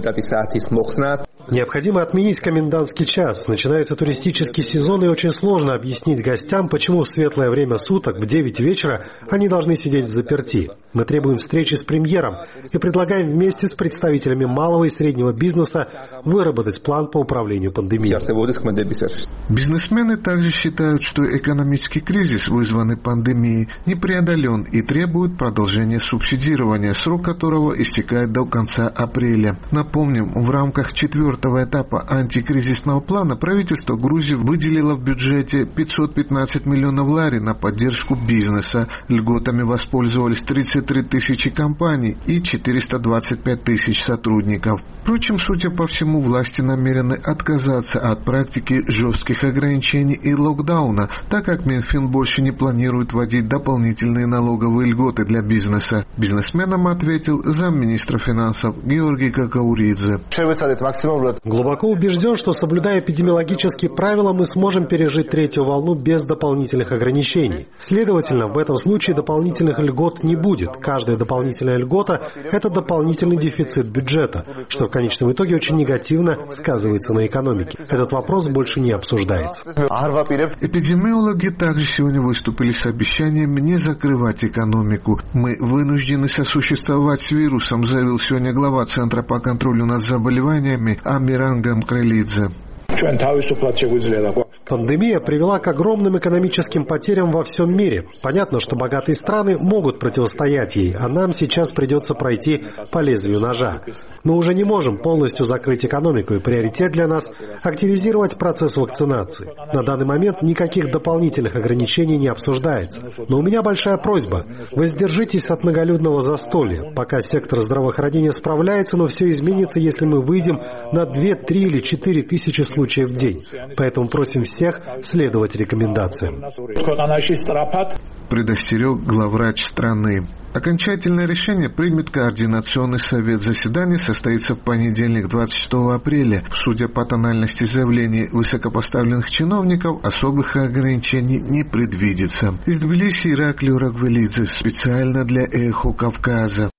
Необходимо отменить комендантский час. Начинается туристический сезон, и очень сложно объяснить гостям, почему в светлое время суток в девять вечера они должны сидеть в заперти. Мы требуем встречи с премьером и предлагаем вместе с представителями малого и среднего бизнеса выработать план по управлению пандемией. Бизнесмены также считают, что экономический кризис, вызванный пандемией, не преодолен и требует продолжения субсидирования, срок которого истекает до конца апреля. Напомним, в рамках четвертого четвертого этапа антикризисного плана правительство Грузии выделило в бюджете пятьсот пятнадцать миллионов лари на поддержку бизнеса. Льготами воспользовались тридцать три тысячи компаний и четыреста двадцать пять тысяч сотрудников. Впрочем, судя по всему, власти намерены отказаться от практики жестких ограничений и локдауна, так как Минфин больше не планирует вводить дополнительные налоговые льготы для бизнеса. Бизнесменам ответил замминистра финансов Георгий Какауридзе. Глубоко убежден, что, соблюдая эпидемиологические правила, мы сможем пережить третью волну без дополнительных ограничений. Следовательно, в этом случае дополнительных льгот не будет. Каждая дополнительная льгота – это дополнительный дефицит бюджета, что в конечном итоге очень негативно сказывается на экономике. Этот вопрос больше не обсуждается. Эпидемиологи также сегодня выступили с обещанием не закрывать экономику. Мы вынуждены сосуществовать с вирусом, заявил сегодня глава Центра по контролю над заболеваниями Амиран Гамкрелидзе. Пандемия привела к огромным экономическим потерям во всем мире. Понятно, что богатые страны могут противостоять ей, а нам сейчас придется пройти по лезвию ножа. Мы уже не можем полностью закрыть экономику, и приоритет для нас – активизировать процесс вакцинации. На данный момент никаких дополнительных ограничений не обсуждается. Но у меня большая просьба – воздержитесь от многолюдного застолья. Пока сектор здравоохранения справляется, но все изменится, если мы выйдем на две, три или четыре тысячи случаев в день. Поэтому просим всех следовать рекомендациям. Предостерег главврач страны. Окончательное решение примет Координационный совет. Заседание состоится в понедельник, двадцать шестого апреля. Судя по тональности заявлений высокопоставленных чиновников, особых ограничений не предвидится. Из Тбилиси Ираклий Рагвелидзе специально для «Эхо Кавказа».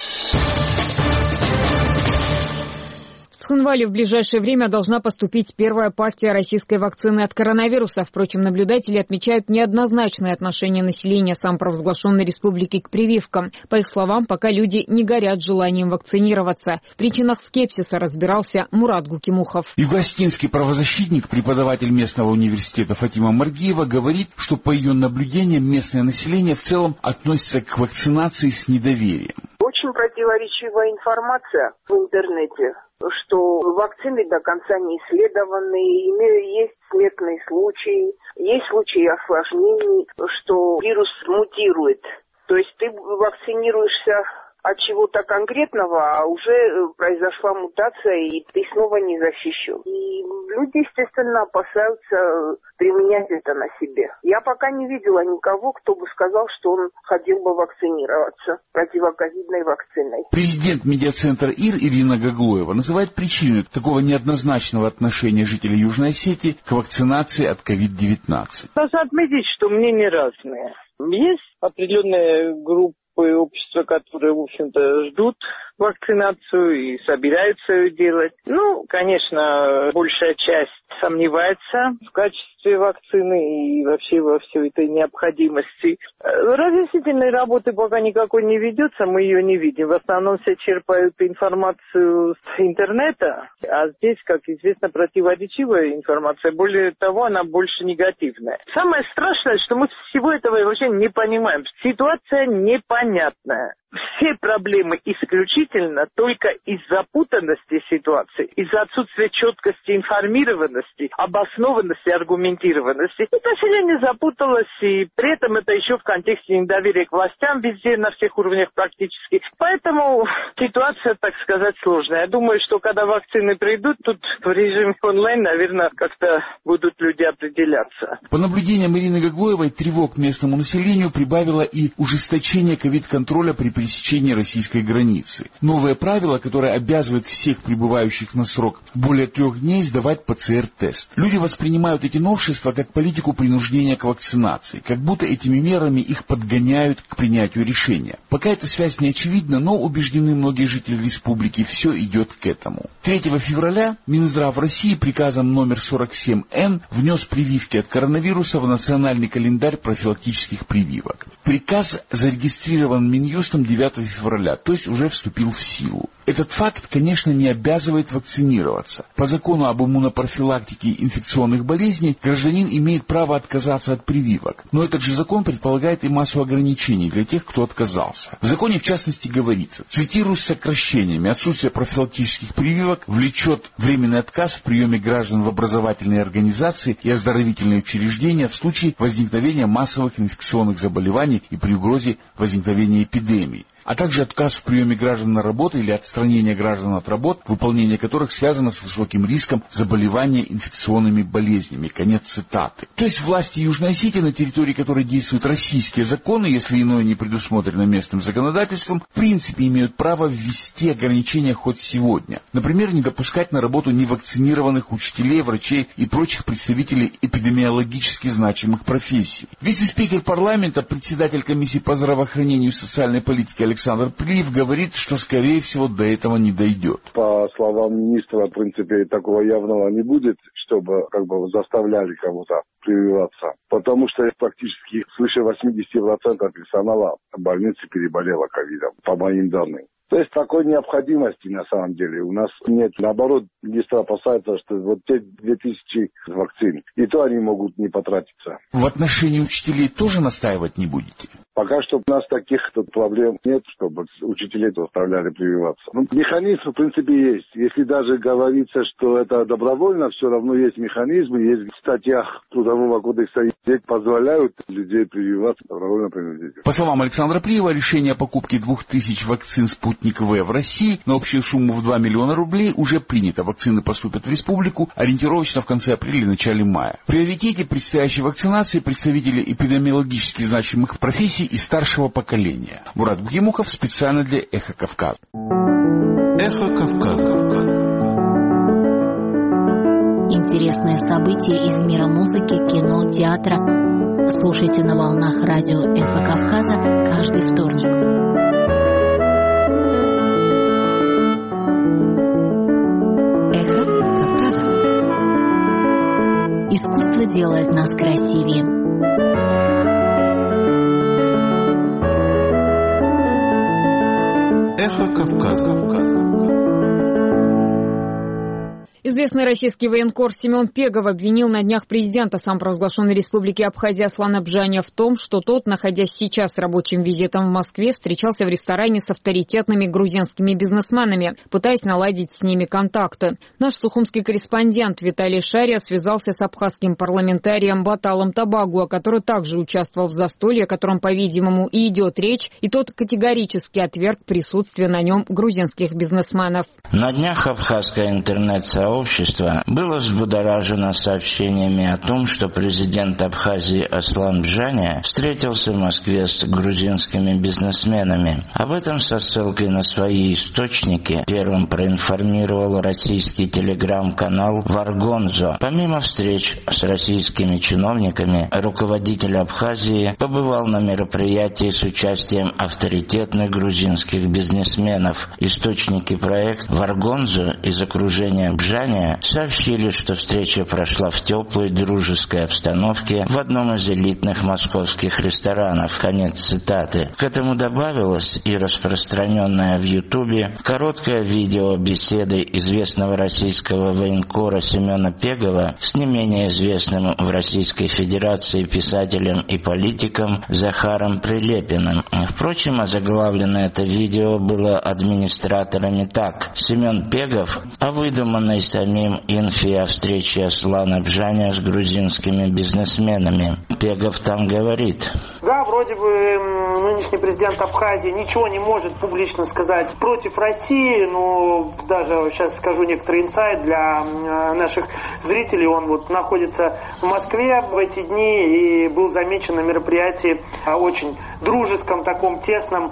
В Цхинвале в ближайшее время должна поступить первая партия российской вакцины от коронавируса. Впрочем, наблюдатели отмечают неоднозначное отношение населения самопровозглашенной республики к прививкам. По их словам, пока люди не горят желанием вакцинироваться. В причинах скепсиса разбирался Мурат Гукимухов. Югостинский правозащитник, преподаватель местного университета Фатима Маргиева, говорит, что по ее наблюдениям местное население в целом относится к вакцинации с недоверием. Очень противоречивая информация в интернете, что вакцины до конца не исследованы, есть смертные случаи, есть случаи осложнений, что вирус мутирует. То есть ты вакцинируешься от чего-то конкретного, а уже произошла мутация, и ты снова не защищен. И люди, естественно, опасаются применять это на себе. Я пока не видела никого, кто бы сказал, что он хотел бы вакцинироваться противоковидной вакциной. Президент медиацентра ИР Ирина Гаглоева называет причиной такого неоднозначного отношения жителей Южной Осетии к вакцинации от ковид девятнадцать. Нужно отметить, что мнения разные. Есть определенная группа общества, которые, в общем-то, ждут вакцинацию и собираются ее делать. Ну, конечно, большая часть сомневается в качестве вакцины и вообще во всей этой необходимости. Разъяснительной работы пока никакой не ведется, мы ее не видим. В основном все черпают информацию с интернета, а здесь, как известно, противоречивая информация. Более того, она больше негативная. Самое страшное, что мы всего этого вообще не понимаем. Ситуация непонятная. Все проблемы исключительно только из запутанности ситуации, из-за отсутствия четкости информированности, обоснованности, аргументированности. И население запуталось, и при этом это еще в контексте недоверия к властям везде, на всех уровнях практически. Поэтому ситуация, так сказать, сложная. Я думаю, что когда вакцины придут, тут в режиме онлайн, наверное, как-то будут люди определяться. По наблюдениям Ирины Гаглоевой, тревог местному населению прибавило и ужесточение ковид-контроля при пересечении российской границы. Новое правило, которое обязывает всех прибывающих на срок более трех дней сдавать ПЦР-тест. Люди воспринимают эти новшества как политику принуждения к вакцинации, как будто этими мерами их подгоняют к принятию решения. Пока эта связь не очевидна, но убеждены многие жители республики, все идет к этому. третьего февраля Минздрав России приказом номер сорок семь эн внес прививки от коронавируса в национальный календарь профилактических прививок. Приказ зарегистрирован Минюстом девятого февраля, то есть уже вступил в силу. Этот факт, конечно, не обязывает вакцинироваться. По закону об иммунопрофилактике инфекционных болезней гражданин имеет право отказаться от прививок. Но этот же закон предполагает и массу ограничений для тех, кто отказался. В законе, в частности, говорится, цитирую с сокращениями, отсутствие профилактических прививок влечет временный отказ в приеме граждан в образовательные организации и оздоровительные учреждения в случае возникновения массовых инфекционных заболеваний и при угрозе возникновения эпидемий, а также отказ в приеме граждан на работу или отстранение граждан от работ, выполнение которых связано с высоким риском заболевания инфекционными болезнями. Конец цитаты. То есть власти Южной Осетии, на территории которой действуют российские законы, если иное не предусмотрено местным законодательством, в принципе имеют право ввести ограничения хоть сегодня. Например, не допускать на работу невакцинированных учителей, врачей и прочих представителей эпидемиологически значимых профессий. Вице-спикер парламента, председатель комиссии по здравоохранению и социальной политике Александр Плиев говорит, что, скорее всего, до этого не дойдет. По словам министра, в принципе, такого явного не будет, чтобы как бы заставляли кого-то прививаться. Потому что практически свыше восемьдесят процентов персонала больницы переболело ковидом, по моим данным. То есть такой необходимости на самом деле у нас нет. Наоборот, министр опасается, что вот те две тысячи вакцин, и то они могут не потратиться. В отношении учителей тоже настаивать не будете? Пока что у нас таких тут проблем нет, чтобы учителей заставляли прививаться. Ну, механизм, в принципе, есть. Если даже говорится, что это добровольно, все равно есть механизмы, есть в статьях Трудового кодекса, позволяют людей прививаться добровольно-принудительно. По словам Александра Плиева, решение о покупке двух тысяч вакцин «Спутник В» в России на общую сумму в два миллиона рублей уже принято. Вакцины поступят в республику ориентировочно в конце апреля и начале мая. В приоритете предстоящей вакцинации представители эпидемиологически значимых профессий и старшего поколения. Мурат Бухимухов специально для «Эхо Кавказа». «Эхо Кавказа». Интересные события из мира музыки, кино, театра. Слушайте на волнах радио «Эхо Кавказа» каждый вторник. «Эхо Кавказа». Искусство делает нас красивее. «Эхо Кавказа». Известный российский военкор Семен Пегов обвинил на днях президента самопровозглашенной республики Абхазия Аслана Бжаня в том, что тот, находясь сейчас с рабочим визитом в Москве, встречался в ресторане с авторитетными грузинскими бизнесменами, пытаясь наладить с ними контакты. Наш сухумский корреспондент Виталий Шария связался с абхазским парламентарием Баталом Табагуа, который также участвовал в застолье, о котором, по-видимому, и идет речь, и тот категорически отверг присутствие на нем грузинских бизнесменов. На днях абхазское интернет-сообщество Общество было взбудоражено сообщениями о том, что президент Абхазии Аслан Бжаня встретился в Москве с грузинскими бизнесменами. Об этом со ссылкой на свои источники первым проинформировал российский телеграм-канал Варгонзо. Помимо встреч с российскими чиновниками, руководитель Абхазии побывал на мероприятии с участием авторитетных грузинских бизнесменов. Источники проекта Варгонзо из окружения Бжаня сообщили, что встреча прошла в теплой дружеской обстановке в одном из элитных московских ресторанов. Конец цитаты. К этому добавилось и распространенное в Ютубе короткое видео беседы известного российского военкора Семена Пегова с не менее известным в Российской Федерации писателем и политиком Захаром Прилепиным. Впрочем, озаглавлено это видео было администраторами так: Семен Пегов о выдуманной самим инфе о встрече Аслана Бжаня с грузинскими бизнесменами. Пегов там говорит: да, вроде бы нынешний президент Абхазии ничего не может публично сказать против России, но даже сейчас скажу некоторый инсайт для наших зрителей. Он вот находится в Москве в эти дни и был замечен на мероприятии очень дружеском, таком тесном,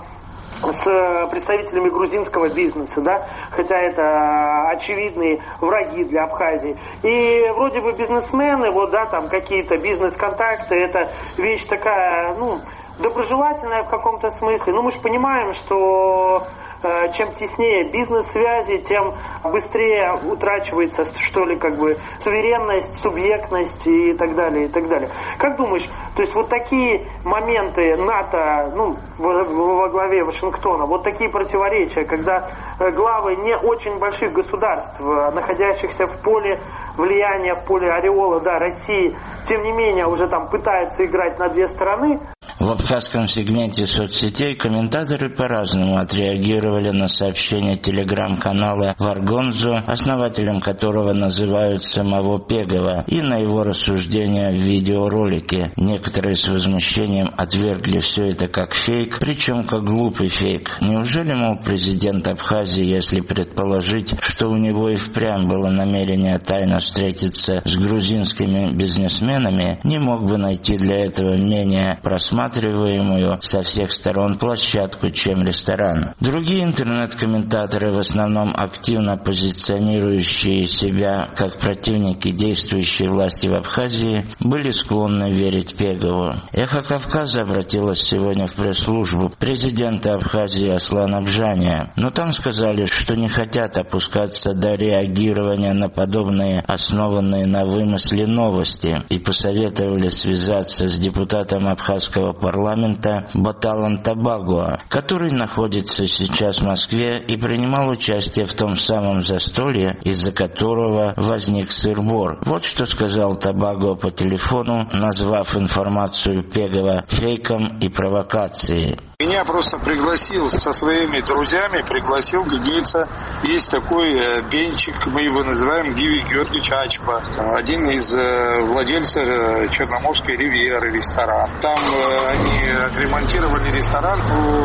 с представителями грузинского бизнеса, да, хотя это очевидные враги для Абхазии. И вроде бы бизнесмены, вот, да, там какие-то бизнес-контакты, это вещь такая, ну, доброжелательная в каком-то смысле. Ну, мы же понимаем, что чем теснее бизнес-связи, тем быстрее утрачивается, что ли, как бы суверенность, субъектность и так далее, и так далее. Как думаешь, то есть вот такие моменты НАТО, ну, во, во главе Вашингтона, вот такие противоречия, когда главы не очень больших государств, находящихся в поле влияния, в поле ореола, да, России, тем не менее уже там пытаются играть на две стороны. В абхазском сегменте соцсетей комментаторы по-разному отреагировали на сообщение телеграм-канала Варгонзо, основателем которого называют самого Пегова, и на его рассуждения в видеоролике. Некоторые с возмущением отвергли все это как фейк, причем как глупый фейк. Неужели, мол, президент Абхазии, если предположить, что у него и впрямь было намерение тайно встретиться с грузинскими бизнесменами, не мог бы найти для этого менее просматриваемую со всех сторон площадку, чем ресторан? Другие интернет-комментаторы, в основном активно позиционирующие себя как противники действующей власти в Абхазии, были склонны верить Пегову. «Эхо Кавказа» обратилась сегодня в пресс-службу президента Абхазии Аслана Бжания, но там сказали, что не хотят опускаться до реагирования на подобные основанные на вымысле новости, и посоветовали связаться с депутатом абхазского парламента Баталом Табагуа, который находится сейчас в Москве и принимал участие в том самом застолье, из-за которого возник сыр-бор. Вот что сказал Табагуа по телефону, назвав информацию Пегова фейком и провокацией. Меня просто пригласил со своими друзьями, пригласил, как говорится, есть такой э, бенчик, мы его называем Гиви Георгиевич Ачба, один из э, владельцев э, Черноморской ривьеры, ресторан. Там э, они отремонтировали ресторан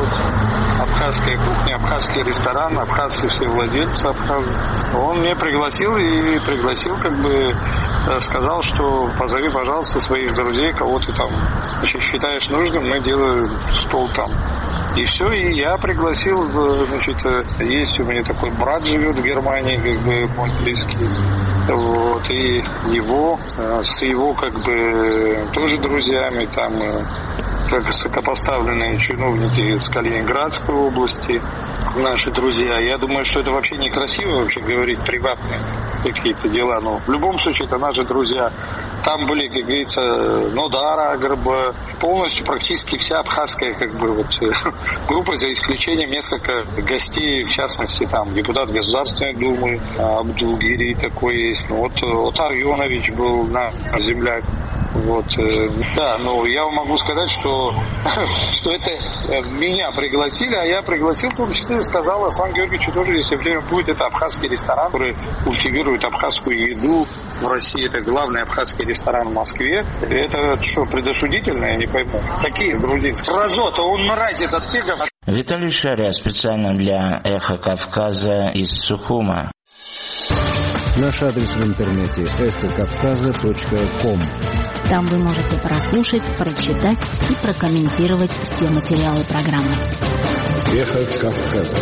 по абхазской кухне, абхазский ресторан, абхазцы все владельцы абхазцы. Он меня пригласил и пригласил, как бы, э, сказал, что позови, пожалуйста, своих друзей, кого ты там считаешь нужным, мы делаем стол там. И все, и я пригласил, значит, есть у меня такой брат живет в Германии, как бы мой близкий, вот, и его, с его, как бы, тоже друзьями, там, как высокопоставленные чиновники из Калининградской области, наши друзья. Я думаю, что это вообще некрасиво вообще говорить приватные какие-то дела, но в любом случае это наши друзья. Там были, как говорится, Нодара, Агрба, полностью практически вся абхазская, как бы, вот, группа, за исключением несколько гостей, в частности, там, депутат Государственной Думы, Абдулгири такой есть, ну, вот, Отар Йонович был на землях. Вот, э, да, но я вам могу сказать, что, что это меня пригласили, а я пригласил, в том числе, сказал Аслан Георгиевичу тоже, если время будет, это абхазский ресторан, который культивирует абхазскую еду в России, это главный абхазский ресторан в Москве. Это что, предосудительно, я не пойму. Какие грузинские? Разота, он мразь этот Пегов. Виталий Шария специально для «Эхо Кавказа» из Сухума. Наш адрес в интернете эхо кавказа точка ком. Там вы можете прослушать, прочитать и прокомментировать все материалы программы. Эхо Кавказа.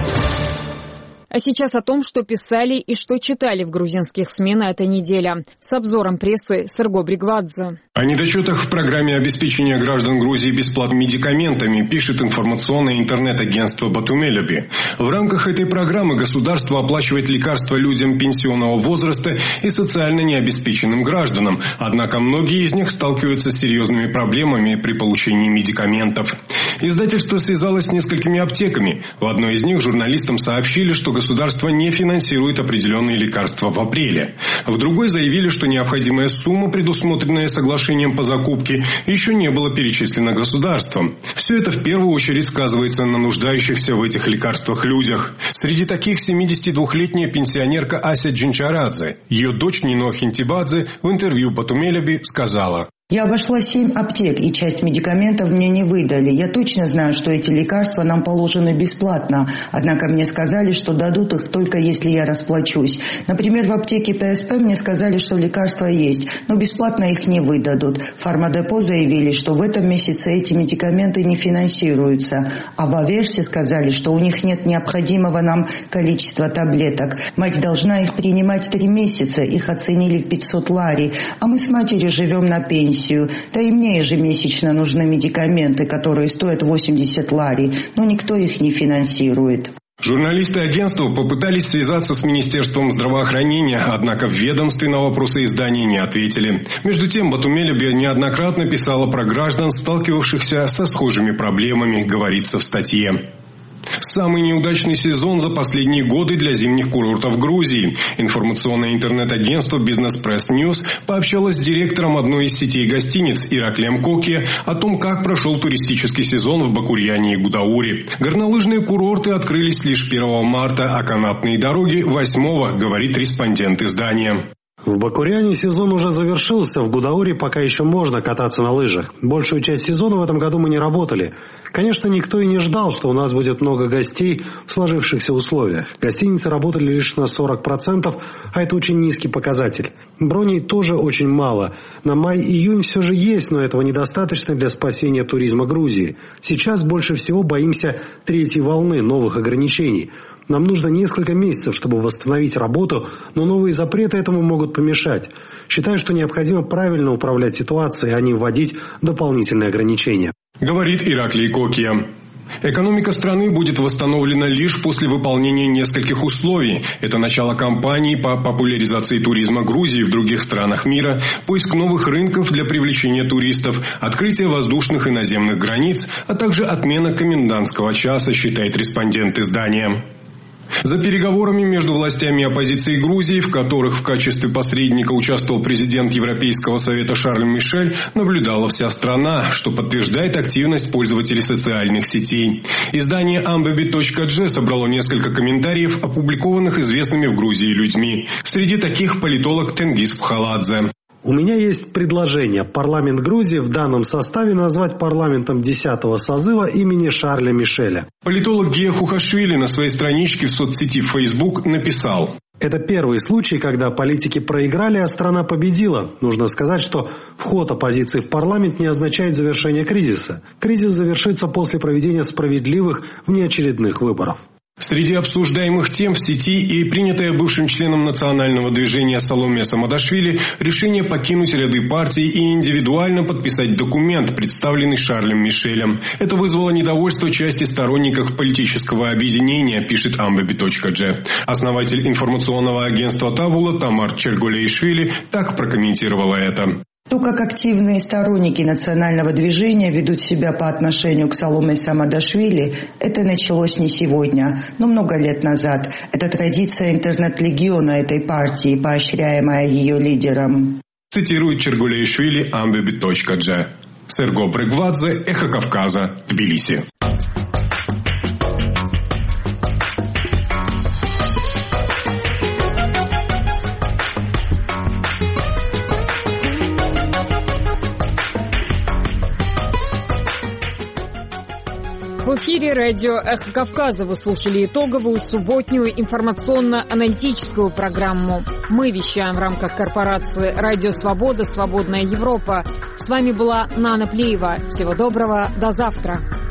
А сейчас о том, что писали и что читали в грузинских СМИ на этой неделе. С обзором прессы Серго Бригвадзе. О недочетах в программе обеспечения граждан Грузии бесплатными медикаментами пишет информационное интернет-агентство Батумелеби. В рамках этой программы государство оплачивает лекарства людям пенсионного возраста и социально необеспеченным гражданам. Однако многие из них сталкиваются с серьезными проблемами при получении медикаментов. Издательство связалось с несколькими аптеками. В одной из них журналистам сообщили, что государство не финансирует определенные лекарства в апреле. В другой заявили, что необходимая сумма, предусмотренная соглашением по закупке, еще не была перечислена государством. Все это в первую очередь сказывается на нуждающихся в этих лекарствах людях. Среди таких семидесятидвухлетняя пенсионерка Ася Джинчарадзе. Ее дочь Нино Хинтибадзе в интервью Батумелеби сказала: «Я обошла семь аптек, и часть медикаментов мне не выдали. Я точно знаю, что эти лекарства нам положены бесплатно. Однако мне сказали, что дадут их только если я расплачусь. Например, в аптеке ПСП мне сказали, что лекарства есть, но бесплатно их не выдадут. В фармадепо заявили, что в этом месяце эти медикаменты не финансируются. А в Аверсе сказали, что у них нет необходимого нам количества таблеток. Мать должна их принимать три месяца, их оценили в пятьсот лари, а мы с матерью живем на пенсии. пенсию. Да и мне ежемесячно нужны медикаменты, которые стоят восемьдесят лари, но никто их не финансирует. Журналисты агентства попытались связаться с Министерством здравоохранения, однако в ведомстве на вопросы издания не ответили. Между тем, Батумелеби неоднократно писала про граждан, сталкивавшихся со схожими проблемами, говорится в статье. Самый неудачный сезон за последние годы для зимних курортов Грузии. Информационное интернет-агентство Business Press News пообщалось с директором одной из сетей гостиниц Ираклием Коки о том, как прошел туристический сезон в Бакурьяне и Гудаури. Горнолыжные курорты открылись лишь первого марта, а канатные дороги восьмого, говорит респондент издания. В Бакурьяне сезон уже завершился, в Гудауре пока еще можно кататься на лыжах. Большую часть сезона в этом году мы не работали. Конечно, никто и не ждал, что у нас будет много гостей в сложившихся условиях. Гостиницы работали лишь на сорок процентов, а это очень низкий показатель. Броней тоже очень мало. На май-июнь все же есть, но этого недостаточно для спасения туризма Грузии. Сейчас больше всего боимся третьей волны новых ограничений. Нам нужно несколько месяцев, чтобы восстановить работу, но новые запреты этому могут помешать. Считаю, что необходимо правильно управлять ситуацией, а не вводить дополнительные ограничения. Говорит Ираклий Кокия. Экономика страны будет восстановлена лишь после выполнения нескольких условий. Это начало кампании по популяризации туризма Грузии в других странах мира, поиск новых рынков для привлечения туристов, открытие воздушных и наземных границ, а также отмена комендантского часа, считает респондент издания. За переговорами между властями и оппозицией Грузии, в которых в качестве посредника участвовал президент Европейского совета Шарль Мишель, наблюдала вся страна, что подтверждает активность пользователей социальных сетей. Издание амбеби точка джи собрало несколько комментариев, опубликованных известными в Грузии людьми. Среди таких политолог Тенгиз Пхаладзе. У меня есть предложение. Парламент Грузии в данном составе назвать парламентом десятого созыва имени Шарля Мишеля. Политолог Гия Хухашвили на своей страничке в соцсети Facebook написал: это первый случай, когда политики проиграли, а страна победила. Нужно сказать, что вход оппозиции в парламент не означает завершение кризиса. Кризис завершится после проведения справедливых внеочередных выборов. Среди обсуждаемых тем в сети и принятое бывшим членом национального движения Саломе Самадашвили решение покинуть ряды партии и индивидуально подписать документ, представленный Шарлем Мишелем. Это вызвало недовольство части сторонников политического объединения, пишет амбеби точка джи. Основатель информационного агентства Табула Тамар Черголейшвили так прокомментировала это. То, как активные сторонники национального движения ведут себя по отношению к Саломе Самадашвили, это началось не сегодня, но много лет назад. Это традиция интернет-легиона этой партии, поощряемая ее лидером. Цитирует Черголейшвили амбеби точка джи. Серго Брегвадзе, Эхо Кавказа, Тбилиси. В эфире радио «Эхо Кавказа» вы слушали итоговую субботнюю информационно-аналитическую программу. Мы вещаем в рамках корпорации «Радио Свобода. Свободная Европа». С вами была Нана Плеева. Всего доброго. До завтра.